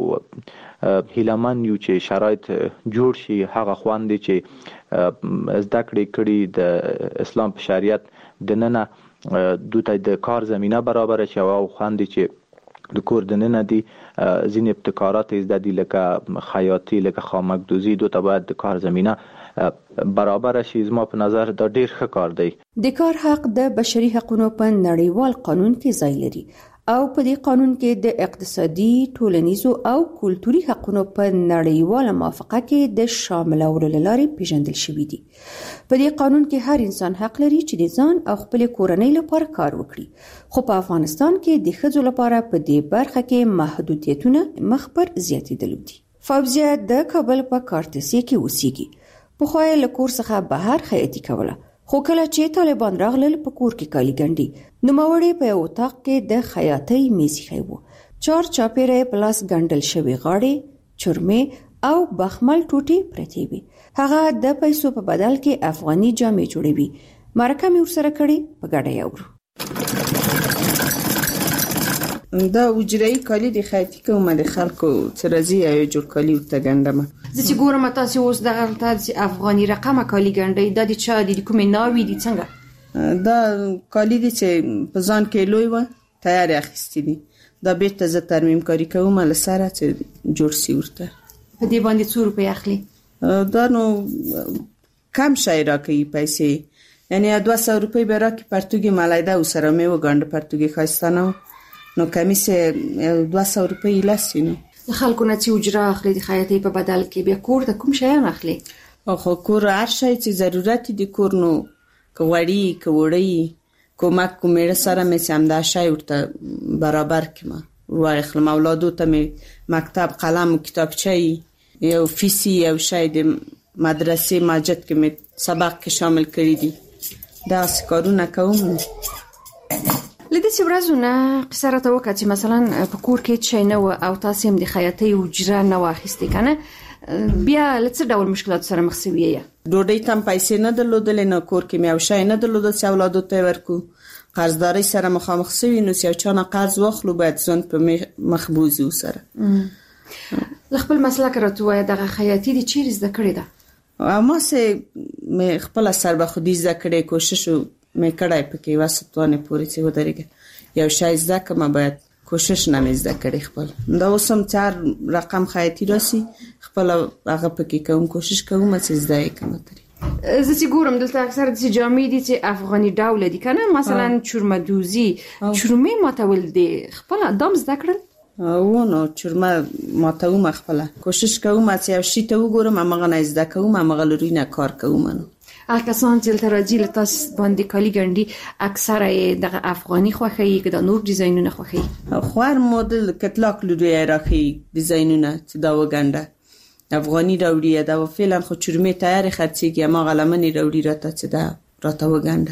S10: هیلهمن یو چې شرایط جوړ شي. هغه خواندې چې زده کړې کړي د اسلام په شریعت دننه دوی ته د کار زمینه برابره شي، او خواندې چې د کور دننه دي ځینې ابتکارات زده دي لکه خیاطي، لکه خامکدوزي، دوی ته باید د کار زمینه برابر شي. زما په نظر دا ډیر ښه کار دی.
S24: د کار حق د بشري حقوقو په نړیوال قانون کې ځای لري او په دې قانون کې د اقتصادي، ټولنیزو او کلتوري حقوقو په نړیواله موافقه کې د شاملولو لارې پیژندل شوي دي. په دې قانون کې هر انسان حق لري چې د ځان او خپل کورنۍ لپاره کار وکړي، خو په افغانستان کې د ښځو لپاره په دې برخه کې محدودیتونه مخ پر زیاتېدلي دي. فوزیه د کابل په کارتسي کې اوسېږي. پخوا یې له کور څخه بهر خیاطي کوله، خو کله چې طالبان راغلل په کور کې کالي ګنډي، نوموړی په یو اتاق کې د خیاطۍ میز ایښی و. چار چاپیره په لاس ګنډل شوي غاړې، چرمې او بخمل ټوټې پرتې وي. هغه د پیسو په بدل کې افغاني جامې جوړوي. مرکه مې ورسره کړې، په ګډه یې اورو.
S25: دا وجرایي کالي د خیاطي کوم د خلکو ترازی یا جوړ کالي ورته ګنډم.
S24: زه چې ګورم تاسو اوس دغه افغاني رقمه کالي ګنډي، د چا د کومې ناوی دي څنګه؟
S25: دا کالی دي چې په ځان کې لوی و تیار اخیستي دي، دا بیرته زه ترمیم کاری کوم له سره چې جوړ سی ورته.
S24: په دې باندې 2 روپۍ اخلي؟
S25: دا نو کم شای راکوي پیسې، یعنی 200 روپۍ به راکي پرتوګي ملایده او سره مې وګنډ پرتوګي خاستانه نو کمیسه 200 روپۍ لاسي. نو
S24: خلکو نه چې اجره اخلي د خیاطۍ په بدل کې بیا کور ته کوم شیان اخلي؟
S25: خو کور هر شی چې ضرورت دي کور نو کوړی کوړی کومک کومېړه سره مې سمدا شی ورته برابر کما وای خپل اولادو ته مې مکتب قلم کتابچه یو فیسی یو شی د مدرسې ماجد کې مې سبق کې شامل کړی دي، دا کارونه کوم.
S24: لدې چې ورځو نه قصه راته وکړه چې مثلا په کور کې شی نه و او تاسو هم د خیاطۍ اجره نه واخیستې کنه، بیا لڅ ډول مشکلات سره مخ شوی یا
S25: ډوډۍ تم پیسې نه درلودل، نه کور کې مې او شی نه درلودل چې اولادو ته ورکو، قرضداري سره مخامخ شوی، نو چې چانه قرض واخلو باید ځون په مخبوزو سره.
S24: خپل مسله راته وای دغه خیاطۍ د چیرې زده کړې ده؟
S25: ما سه مې خپل سر به خودي زده کړې کوشش مې کړای پکې واسطونه پوری چې ودرېږي یو شای زده کوم باید کوشش نه مې زده کړې خپل دا اوسم 4 رقم خیاطۍ راسي خپل هغه پکې کوم کوشش کوم چې زده کوم ترې.
S24: زه چې ګورم دلته اکثر د جامې دي چې افغاني ډول دي کنه، مثلا چورمدوزي چورمې ماتول دي خپل دام زده کړل
S25: نو چورمه ماتوم خپل کوشش کوم چې یو شی ته وګورم هغه نه زده کوم هغه لري نه کار کوم. نو
S24: کسان چې ترجیح تاسو باندې کالی ګنډي اکثره د افغاني خوخي که د نور ډیزاینونه خوخي
S25: خوار مدل کتلاک لري راخي ډیزاینونه چې دا وګنډه افغاني راوړي دا فعلا خو چورمه تیار خرڅيږي ما غلمني راوړي راته چې دا راته وګنډه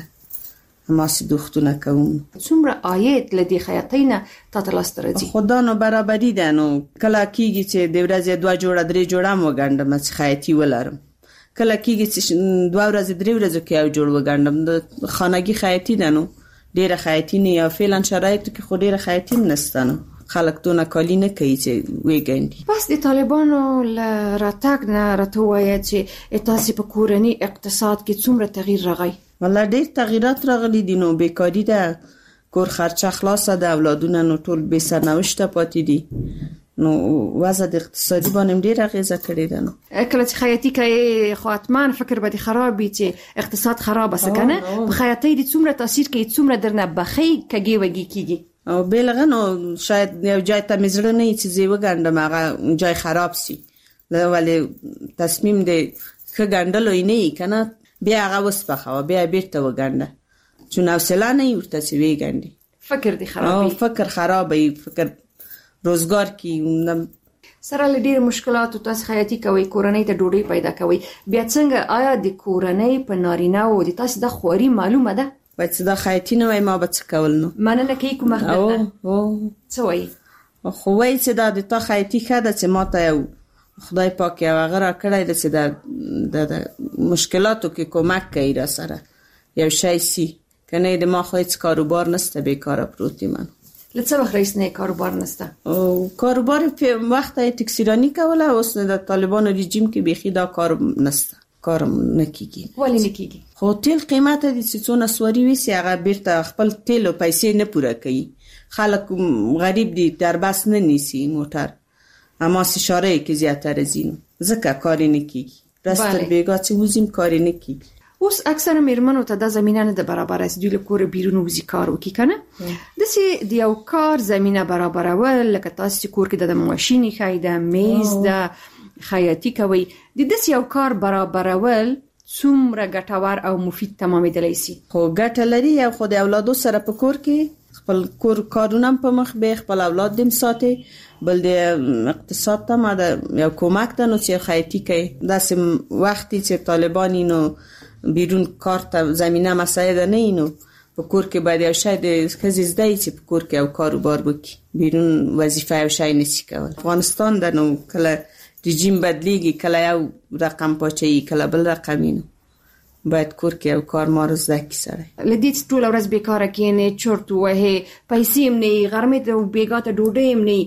S25: ما سي دوختونه کوم.
S24: څومره آیت لدی خیاطینه تاسو راځي
S25: خدا نو برابرۍ ده، نو کله کیږي چې د ورځې 2 جوړه 3 جوړه وګنډم چې خیاطي ولرم، کله کیږي چې 2 ورځې 3 ورځې کې یو جوړ وګنډم. د خانګي خیاطي ده، نو ډیره خیاطي نه یا فعلا شرایط کې خو ډیره خیاطي نشته، نو خلک دونه کالی نه کوي چې وګنډي.
S24: بس د طالبانو ل راتګ نه راته وایي چې تاسو په کورنی اقتصاد کې څومره تغییر راغی؟
S25: والله ډیر تغیرات راغلي دي، نو بیکاری ده، کور خرچه خلاصه ده، اولادونه نو ټول به سرنوشته پاتې دي، نو وضع د اقتصادي باندې ډیر اغیزه کړې ده. نو
S24: کله چې خیاطي کوي خو اتمان فکر به خراب وي چې اقتصاد خراب وسکنه، په خیاطۍ د څومره تاثیر کوي څومره درنه بخي کږي وږي کیږي
S25: او بلغه نو شاید یو جای ته مزړه نه چې زی وګنډم هغه جای خراب سي، ولی تصمیم دی ښه ګنډلو نه کنه بیا هغه وسپخه بیا بیرته وګنډه چون حوصله نه ورته چې وګنډي
S24: فکر دی خرابي
S25: فکر خرابي فکر روزګار کې
S24: سره لډیر مشکلات تاسو خیاطي کوي کورنۍ ته ډوډۍ پیدا کوي، بیا څنګه آیا د کورنۍ په نارینه او د تاسو د خوري معلومه ده
S25: باید دا خیاطي نه وای ما به څه کول نو
S24: مننه کوي کومه خبره څه وای
S25: خو وای چې دا د تا خیاطي خاده چې ما ته یو خدای پاک یو هغه را کړی چې د مشکلاتو کې کمک کوي را سره یو شی سي کنه د ما خو هیڅ کاروبار نشته بیکاره پروتي من
S24: لڅ وخت رئیس نه کاروبار نشته
S25: او کاروبار په وخت تکسیرانی کوله اوس د طالبانو رژیم کې بيخي دا کار نشته کارم نکیږي
S24: ولی نکیږي
S25: خو تیل قیمت دي چې څونه سوري وسی هغه بیرته خپل تیل او پیسې نه پوره کوي، خلک غریب دي در بس نه نیسی موټر اما سشاره کې زیاتره زین زکه کار نه کیږي راستر بیګا چې وزیم کار نه کیږي.
S24: اوس اکثر میرمنو ته د زمينه نه برابر است دوی له کور بیرون وزي کار وکي کنه د سي د یو کار زمينه برابرول لکه تاسو کور کې د ماشيني خایده میز د خیاطي کوي د دې یو کار برابرول څومره ګټور او مفید تمامېدلی سي؟
S25: خو ګټه لري یو خو د اولادو سره په کور کې خپل کور کارونه په مخ به خپل اولاد دم ساتي، بل د اقتصاد ته ما د یو کومک ته نو چې خیاطي کوي داسې وختي چې طالبانی نو بیرون کار ته زمينه مساعده نه اینو په کور کې باید یو شی د خزې زده چې په کور کې یو کاروبار وکړي بیرون وظیفه یو شی نشي کول. افغانستان د نو کله رژیم بدلیږي کله یو رقم پاچي کله بل رقمینو باید کور کې یو کار مارز دکی سره
S24: لدیت ټول ورځ بیکاره کینې چورت وه پیسې هم نه غرمې ته بیګاته ډوډۍ هم نه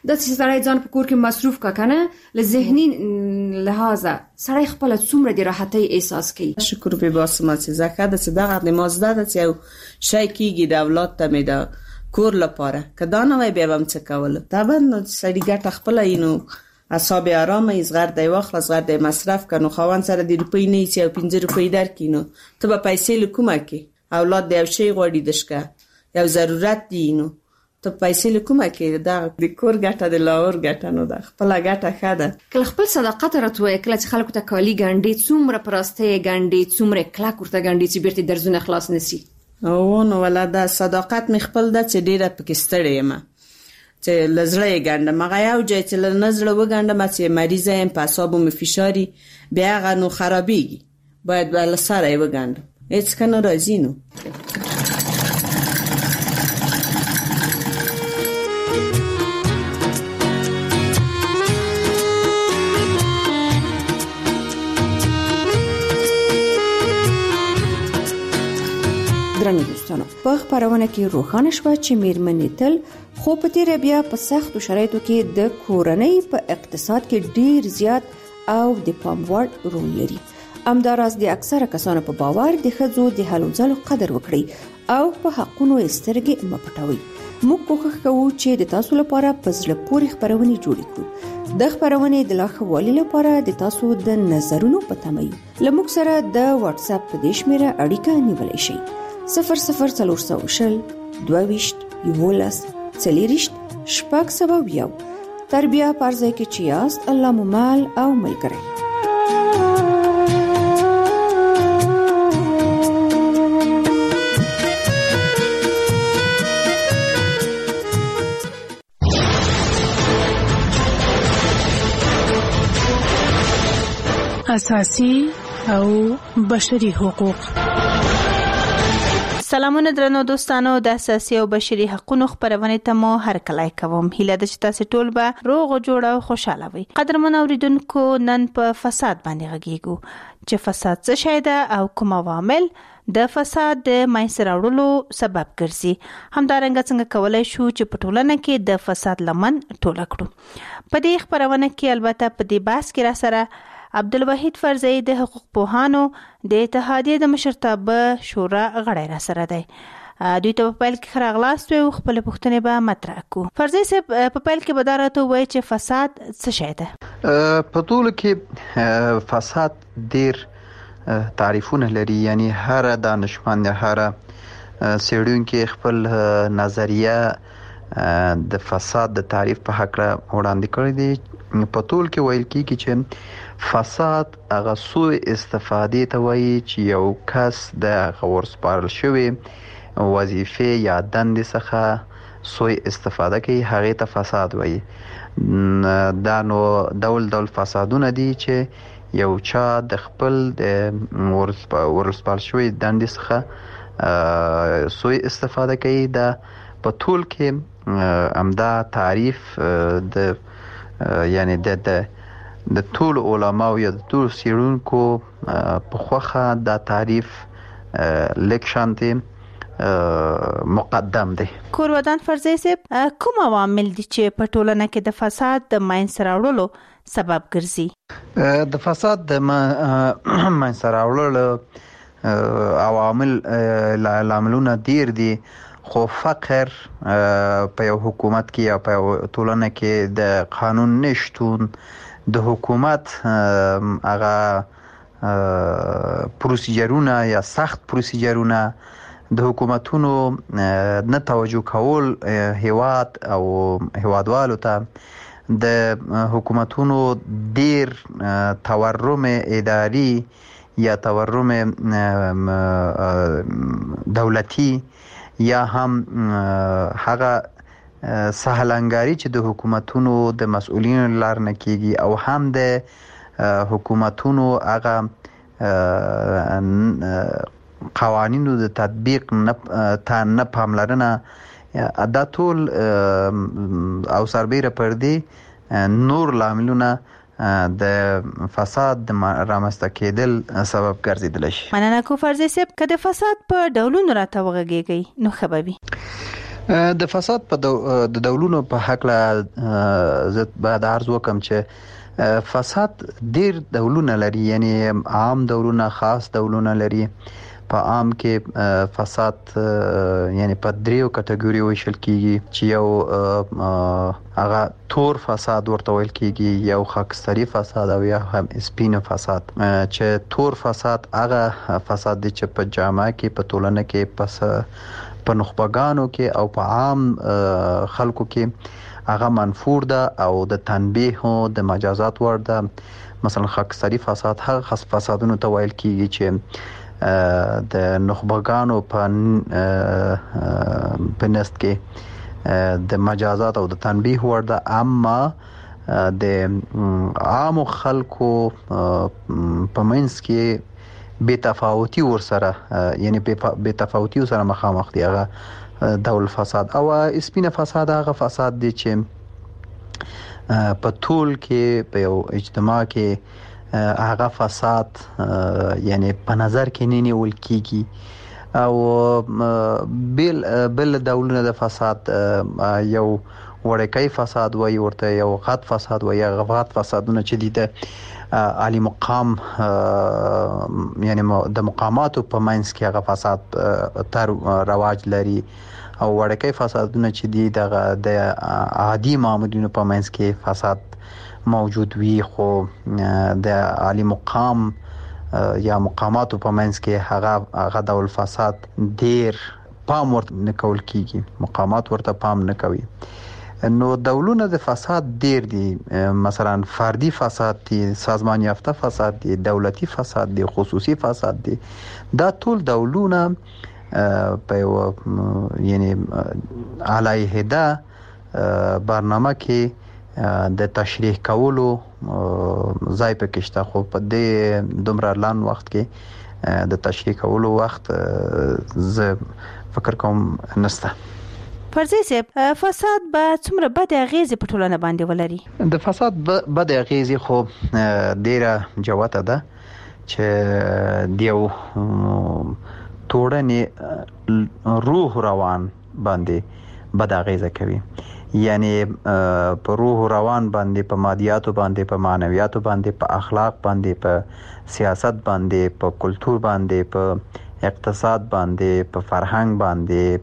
S24: د سړی ځان په کور کې مصروف کا کنه له ذهني لحاظ سړی خپل څومره د راحتۍ احساس کوي.
S25: شکر به باسم چې زکه د صدقه د مازده د یو شای کیږي د اولاد ته مې د کور لپاره کدا نه وي به هم څه کول دا باندې سړی ګټ خپل اینو اصحاب آرام زغر دی واخل زغر دی مصرف کنو خوان سره د روپۍ نه چې 15 روپۍ درکینو ته به پیسې لکومه کې اولاد دی شی غوړي دشکه یو ضرورت دی نو ته پیسې لکومه کې دا د کور ګټه د لاور ګټه نو دا خپل ګټه خاده
S24: کله خپل صداقت راتوي کله چې خلکو ته کالی ګنډي څومره پراسته ګنډي څومره کلک ورته ګنډي چې بیرته درزونه خلاص نسی
S25: او نو ولا دا صداقت می خپل د چې ډیره پکستړې ما چې لزړې ګنډه مغه یو ځای چې لنزړه وګنډه ما چې مریض یم په اعصابو می فشاری بیا غنو خرابېږي باید بل سره وګنډه هیڅ کنه راځي نو
S24: درنو دوستانو په خبرونه کې روښانه شو چې میرمنې تل خو په تیر بیا په سختو شرایطو کې د کورنۍ په اقتصاد کې ډیر زیات او د پام وړ رول لري. امداراز د اکثره کسانو په باور د ښځو د هلو ځلو قدر وکړي او په حقونو سترګې مپټوي. موږ کوښښ کوو چې د تاسو لپاره په زړه پورې خبرونه جوړ کړو. د خبرونه د لا خوالي لپاره د تاسو د نظرونو په تمه یو. لموږ سره د واتس اپ په دې شمیره اړیکه نیولای شئ 0040 22 11 40 شپږ سبب یو تربیه پرځای کې چې یاست الله مو مال او ملګری.
S4: اساسي او بشري حقوق.
S11: سلامونه درنو دوستانو د اساسي او بشري حقوقو خبرونه ته مو هر کله کوم. هیله د چې تاسو ټول به روغ جوړ او خوشاله وي. قدرمن اوریدونکو نن په فساد باندې غږیږو چې فساد څه شی ده او کوم عوامل د فساد د منځ راوړلو سبب ګرځي. همدارنګه څنګه کولای شو چې په ټولنه کې د فساد لمن ټوله کړو. په دې خبرونه کې البته په دې بحث کې را سره عبدالوحید فرزی د حقوق پوهانو د اتحادیې د مشرتابه شورا غړی را سره دی. دوی ته په پیل کې خراغلاست او خپل پوښتنې به مطرح کو. فرزی صاحب په پیل کې بدارته وایي چې فساد څه شی ده؟
S12: په ټول کې فساد ډیر تعریفونه لري، یعنی هر دانشمند هر څېړونکی خپل نظریه د فساد د تعریف په حق وړاندې کړی دی. په ټول کې ویل کېږي چې فساد هغه سوء استفادې ته وایي چې یو کس د ورسپارل شوی وظیفې یا دندې څخه سوء استفاده کوي، هغې ته فساد وایي. دا نو ډول فسادونه دي چې یو چا د خپل د ورسپارل شوی دندې څخه سوء استفاده کوي. دا په ټول کې همدا تعریف د یعنی د ټول علماو یا د ټول څېړونکو په خوښه دا تعریف لږ شانتې مقدم دی.
S11: کورودان فرزی صاحب کوم عوامل دي چې په ټولنه کې د فساد د منځ راوړلو سبب ګرځي؟
S12: د فساد د منځ راوړلو عوامل لاملونه ډیر دي، خو فقر په یو حکومت کې یا په ټولنه کې د قانون نشتون، د حکومت هغه پروسیجرونه یا سخت پروسیجرونه، د حکومتونو نه توجه کول هیواد او هیوادوالو ته، د حکومتونو ډیر تورم اداري یا تورم دولتي یا هم هغه سهلنګاری چې د حکومتونو د مسؤلینو لار نه کیږي او هم د حکومتونو هغه قوانینو د تطبیق نه پاملرنه، دا ټول او سربیره پر دې نور لاملونه د فساد د رامنځته کېدل سبب ګرځیدلی شي.
S11: مننه کو فرزی صاحب. که د فساد په ډولونو راته وغږیږئ نو ښه به وي.
S12: د فساد په د ډولونو په حق له زه بعد عرض وکم چې فساد ډیر ډولونه لري، یعنی عام ډولونه، خاص ډولونه لري. په عام کې فساد یعنی په دریو کټګوري ویشل کیږي چې یو هغه تور فساد ورته ویل کیږي، یو خاکستری فساد او یا هم سپین فساد. چې تور فساد هغه فساد دی چې په جامعه کې، په ټولنه کې، په نخبگانو کې او په عام خلکو کې هغه منفور ده او د تنبیه او د مجازات ور ده. مثلا خاکستری فساد هغه خاص فسادونو ته ویل کیږي چې د نخبگانو په نست کې د مجازات او د تنبیه ورده، اما د عام خلکو په منځ کې بے تفاوتی ور سره، یعنی بے تفاوتی سره مخامخ دی هغه ډول فساد. او سپینه فساد هغه فساد دی چې په ټول کې په یو اجتماع کې هغه فساد یعنی په نظر کې نه نیول کیږي. او بل ډولونه د فساد یو وړکۍ فساد وایي ورته، یو غټ فساد وایي. هغه غټ فسادونه چې دي د عالی مقام یعنی د مقاماتو په منځ کې هغه فساد تر رواج لري، او وړکۍ فسادونه چې دي د عادي مامورینو په منځ کې فساد موجود وي، خو د عالی مقام یا مقاماتو په منځ کې هغه ډول فساد ډیر پام ورته نه کول کیږي، مقامات ورته پام نه کوي. نو ډولونه د فساد ډیر دي، مثلا فردي فساد دي، سازمان یافته فساد دي، دولتي فساد دي، خصوصي فساد دي. دا ټول ډولونه په یعنی علیحده برنامه کې د تشریح کولو ځای پکې شته، خو په دې دومره لاند وخت کې د تشریح کولو وخت زه فکر کوم نشته.
S11: فرضي صاحب، فساد به څومره بد اغیزې په ټولنه باندې ولري؟
S12: د فساد بد اغیزې خو ډیره جوته ده چې دیو ټولنې روح روان باندې بد اغیزه کوي. یعنی په روح روان باندې، په مادیاتو باندې، په معنویاتو باندې، په اخلاق باندې، په سیاست باندې، په کلچر باندې، په اقتصاد باندې، په فرهنګ باندې،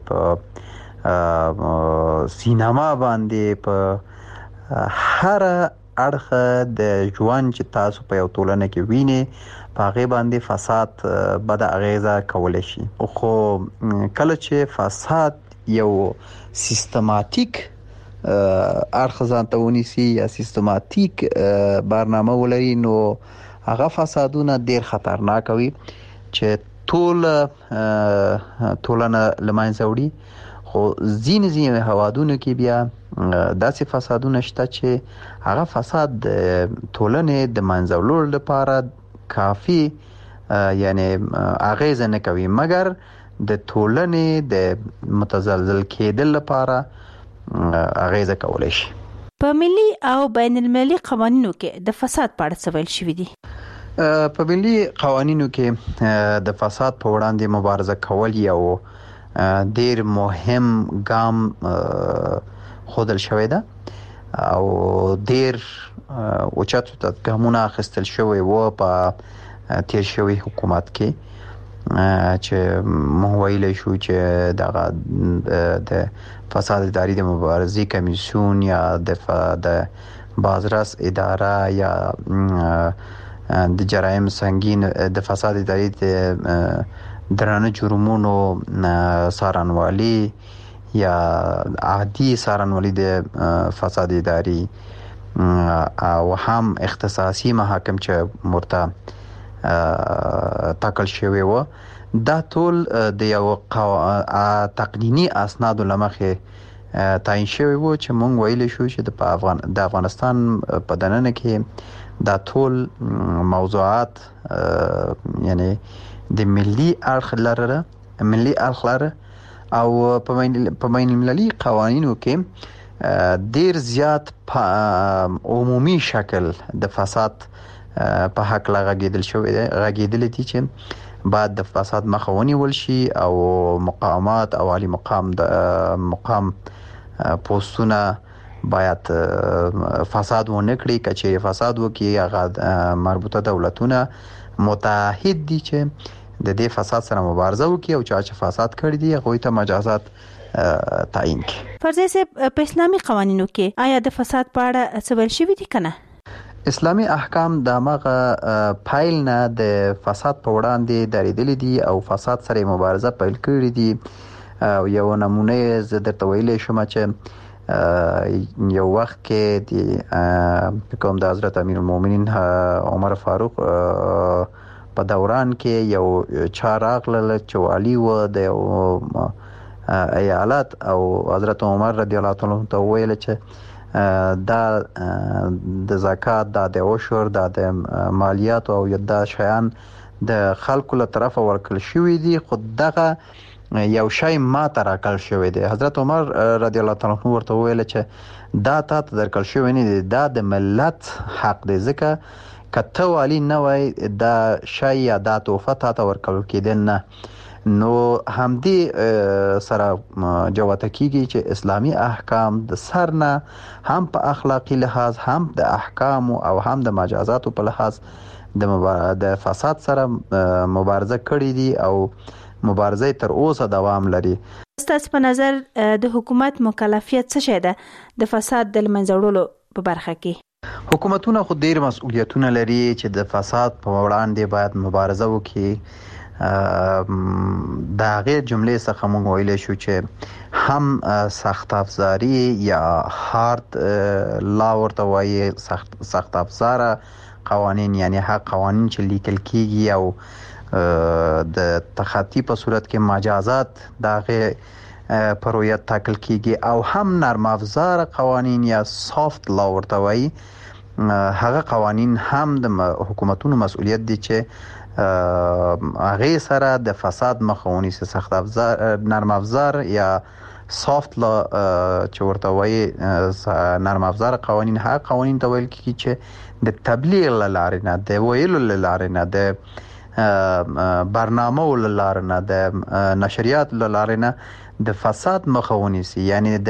S12: په سینما باندې، په هر اړخ د ژوند چې تاسو په یو ټولنه کې وینئ په هغه باندې فساد بد اغیزه کولای شي. خو کله چې فساد یو سیستماتیک اړخ ځان ته ونیسي یا سیستماتیک برنامه ولري، نو هغه فسادونه ډیر خطرناک وي چې ټولنه لمانځه وړي. خو ځینې هوادونو کې بیا داسې فسادونه شته چې هغه فساد د ټولنې د منځولو لپاره کافي یعنی اغیزه نه کوي، مګر د ټولنې د متزلزل کېدل لپاره اغیزه کولای شي.
S11: په ملي او بین المللي قوانینو کې د فساد په اړه څه ویل شوی دي؟
S12: په ملي قوانینو کې د فساد په وړاندې مبارزه کول یو ډیر مهم ګام خودل شوی ده او ډیر اوچت ګامونه اخیستل شوی و په تیر شوی حکومت کې، چې مو ویل شو چې د فساد اداري د مبارزې کمیسیون یا د بازرس اداره یا د جرایم سنگین د فساد اداري د درانه جرمونو څارنوالي یا عادي څارنوالي د فساد اداري او هم اختصاصي محاکم چې مرته تاکل شوی و، دا ټول د یو تقنینی اسناد لمخه تعیین شوی و چې مونږ ویل شو چې د افغانستان په دننه کې دا ټول موضوعات یعنی د ملي اړخ لره او په بین المللي قوانینو کې ډیر زیات عمومي شکل د فساد په حق لغږیدل شوی دی، غږیدل دي چې بعد د فساد مخه ونیول شي او مقامات او عالی مقام د مقام پوسټونه باید فساد ونه کړي. کچې فساد وکړي هغه مربوطه دولتونه متحد دي چې د دې فساد سره مبارزه وکړي او چې فساد کړی دي هغه ته مجازات تعیین کړي.
S11: فرضاً په اسلامي قوانینو کې آیا د فساد په اړه څه ویل شوی دي کنه؟
S12: اسلامي احکام د مغه فایل نه د فساد په وړاندې درېدلې دي او فساد سره مبارزه پیل کړې دي. یو نمونه زه درته ویلې شوم چې یو وخت کې د کوم د حضرت امیر المؤمنین عمر فاروق په دوران کې یو چاراغله چوالی و د ایالت او حضرت عمر رضی الله تعالی عنہ ته ویل چې دا د زکات دا د عشر دا د مالیات او دا شیان د خلکو له طرفه ورکړل شوی دي خو دغه یو شی ما تر اکل شوی دی. حضرت عمر رضی الله تعالی عنہ ورته ویل چې دا تاسو درکل شوی نه دی دا د ملت حق دی ځکه کته والی نه وای دا شی یا دا توفه تاسو ورکول کېدل نه. نو همدې سره جوته کیږي چې اسلامی احکام د سر نه هم په اخلاقی لحاظ هم د احکام او هم د مجازات په لحاظ د فساد سره مبارزه کړې دي او مبارزه تر اوسه دوام لري.
S11: ستاسو په نظر د حکومت مکلفیت څه شي ده د فساد د منځوړلو په برخه کې؟
S12: حکومتونه خو ډیر مسؤلیتونه لري چې د فساد په وړاندې باید مبارزه وکړي. دا غیر جملې څخه موږ ویلی شو چې هم سخت افزاری یا هارد لا ورته وایي سخت افزاره قوانین یعنی هغه قوانین چې لیکل کیږي او د تخطی په صورت کې مجازات دغه پرویت تاکل کیږي او هم نرم افزار قوانین یا سافت لا ورته وایي هغه قوانین هم د حکومتونو مسؤلیت دي چې هغه سره د فساد مخاوني سخت افزار نرم افزار یا سافت لا چې ورته وایي نرم افزار قوانین هغه قوانین ته ویل کیږي چې د تبلیغ لاره نه د ویلو لاره نه د برنامه ولاره نه د نشریات لاره نه د فساد مخاوني سي یعنی د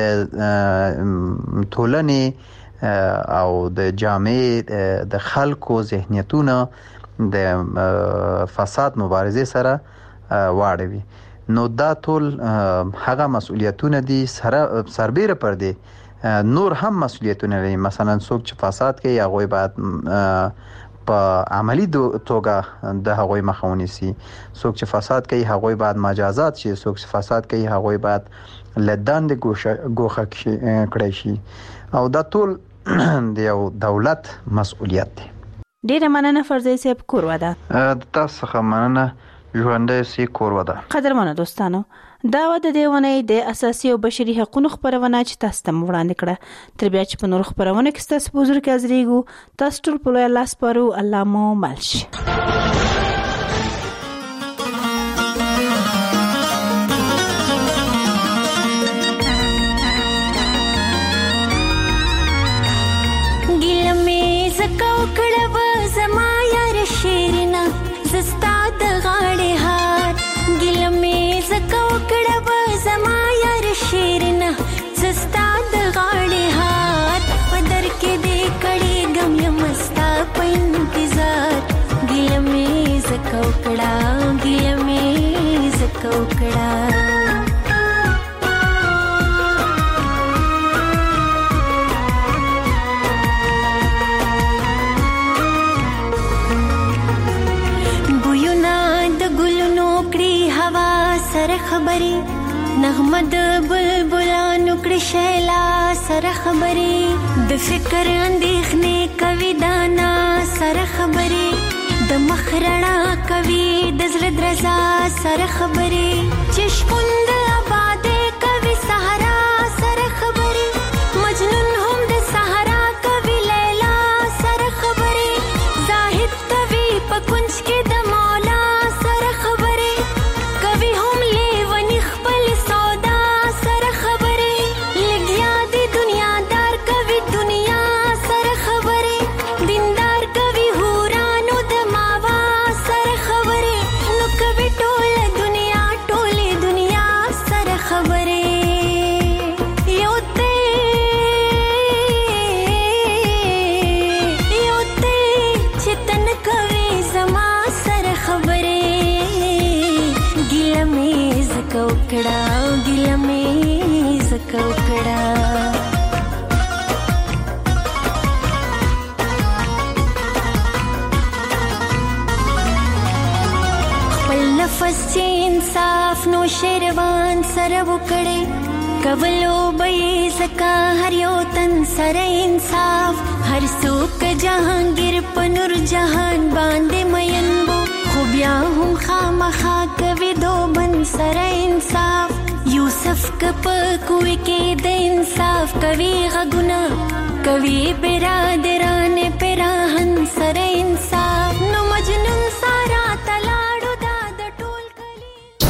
S12: ټولنې او د جامعې د خلکو ذهنیتونه د فساد مبارزه سره واړوي. نو دا ټول هغه مسؤلیتونه دي سربېره پر دي نور هم مسؤلیتونه لري. مثلا څوک چې فساد کوي هغه باید په عملی توګه د هغوی مخاوني سي. څوک چې فساد کوي هغه باید مجازات شي. څوک چې فساد کوي هغه باید لدان د ګوښه کړی شي او دا ټول د یو دولت مسؤلیت دی.
S11: ډیره مننه فرضي صاحب کوروده.
S12: تاسو څخه مننه ژوندۍ سي کوروده.
S11: قدرمنو دوستانو دا و د دیونه د اساسي او بشري حقوقو خبرونه چې تاسو ته وړاندې کړه. تر بیا چې په نور خبرونه کې تاسو بزرګ ازریګو تاسو ټول په الله سپارو. الله مو ملش.
S6: خبري نغمه د بلبلانو کړي شیلا سره خبري د فکر اندېښنې کوي دانا سره خبري د مخرنا کوي د زړه درزا سره خبري چشپوند آبادې کوي صحرا سره خبري مجنون هم د صحرا کوي لیلا سره خبري زاهد کوي په کنج کې د مولا سره خبري کوي هم بس چې انصاف نو شیروان سره وکړي کولو به زکا هر یو تن سره انصاف هر څوک جهانگیر په نور جهان باندې مین وو خو بیا هم خامخا کوي دوبن سره انصاف یوسف کپ کوی کې د انصاف کوي غږونه کوي برادران پراهن سره انصاف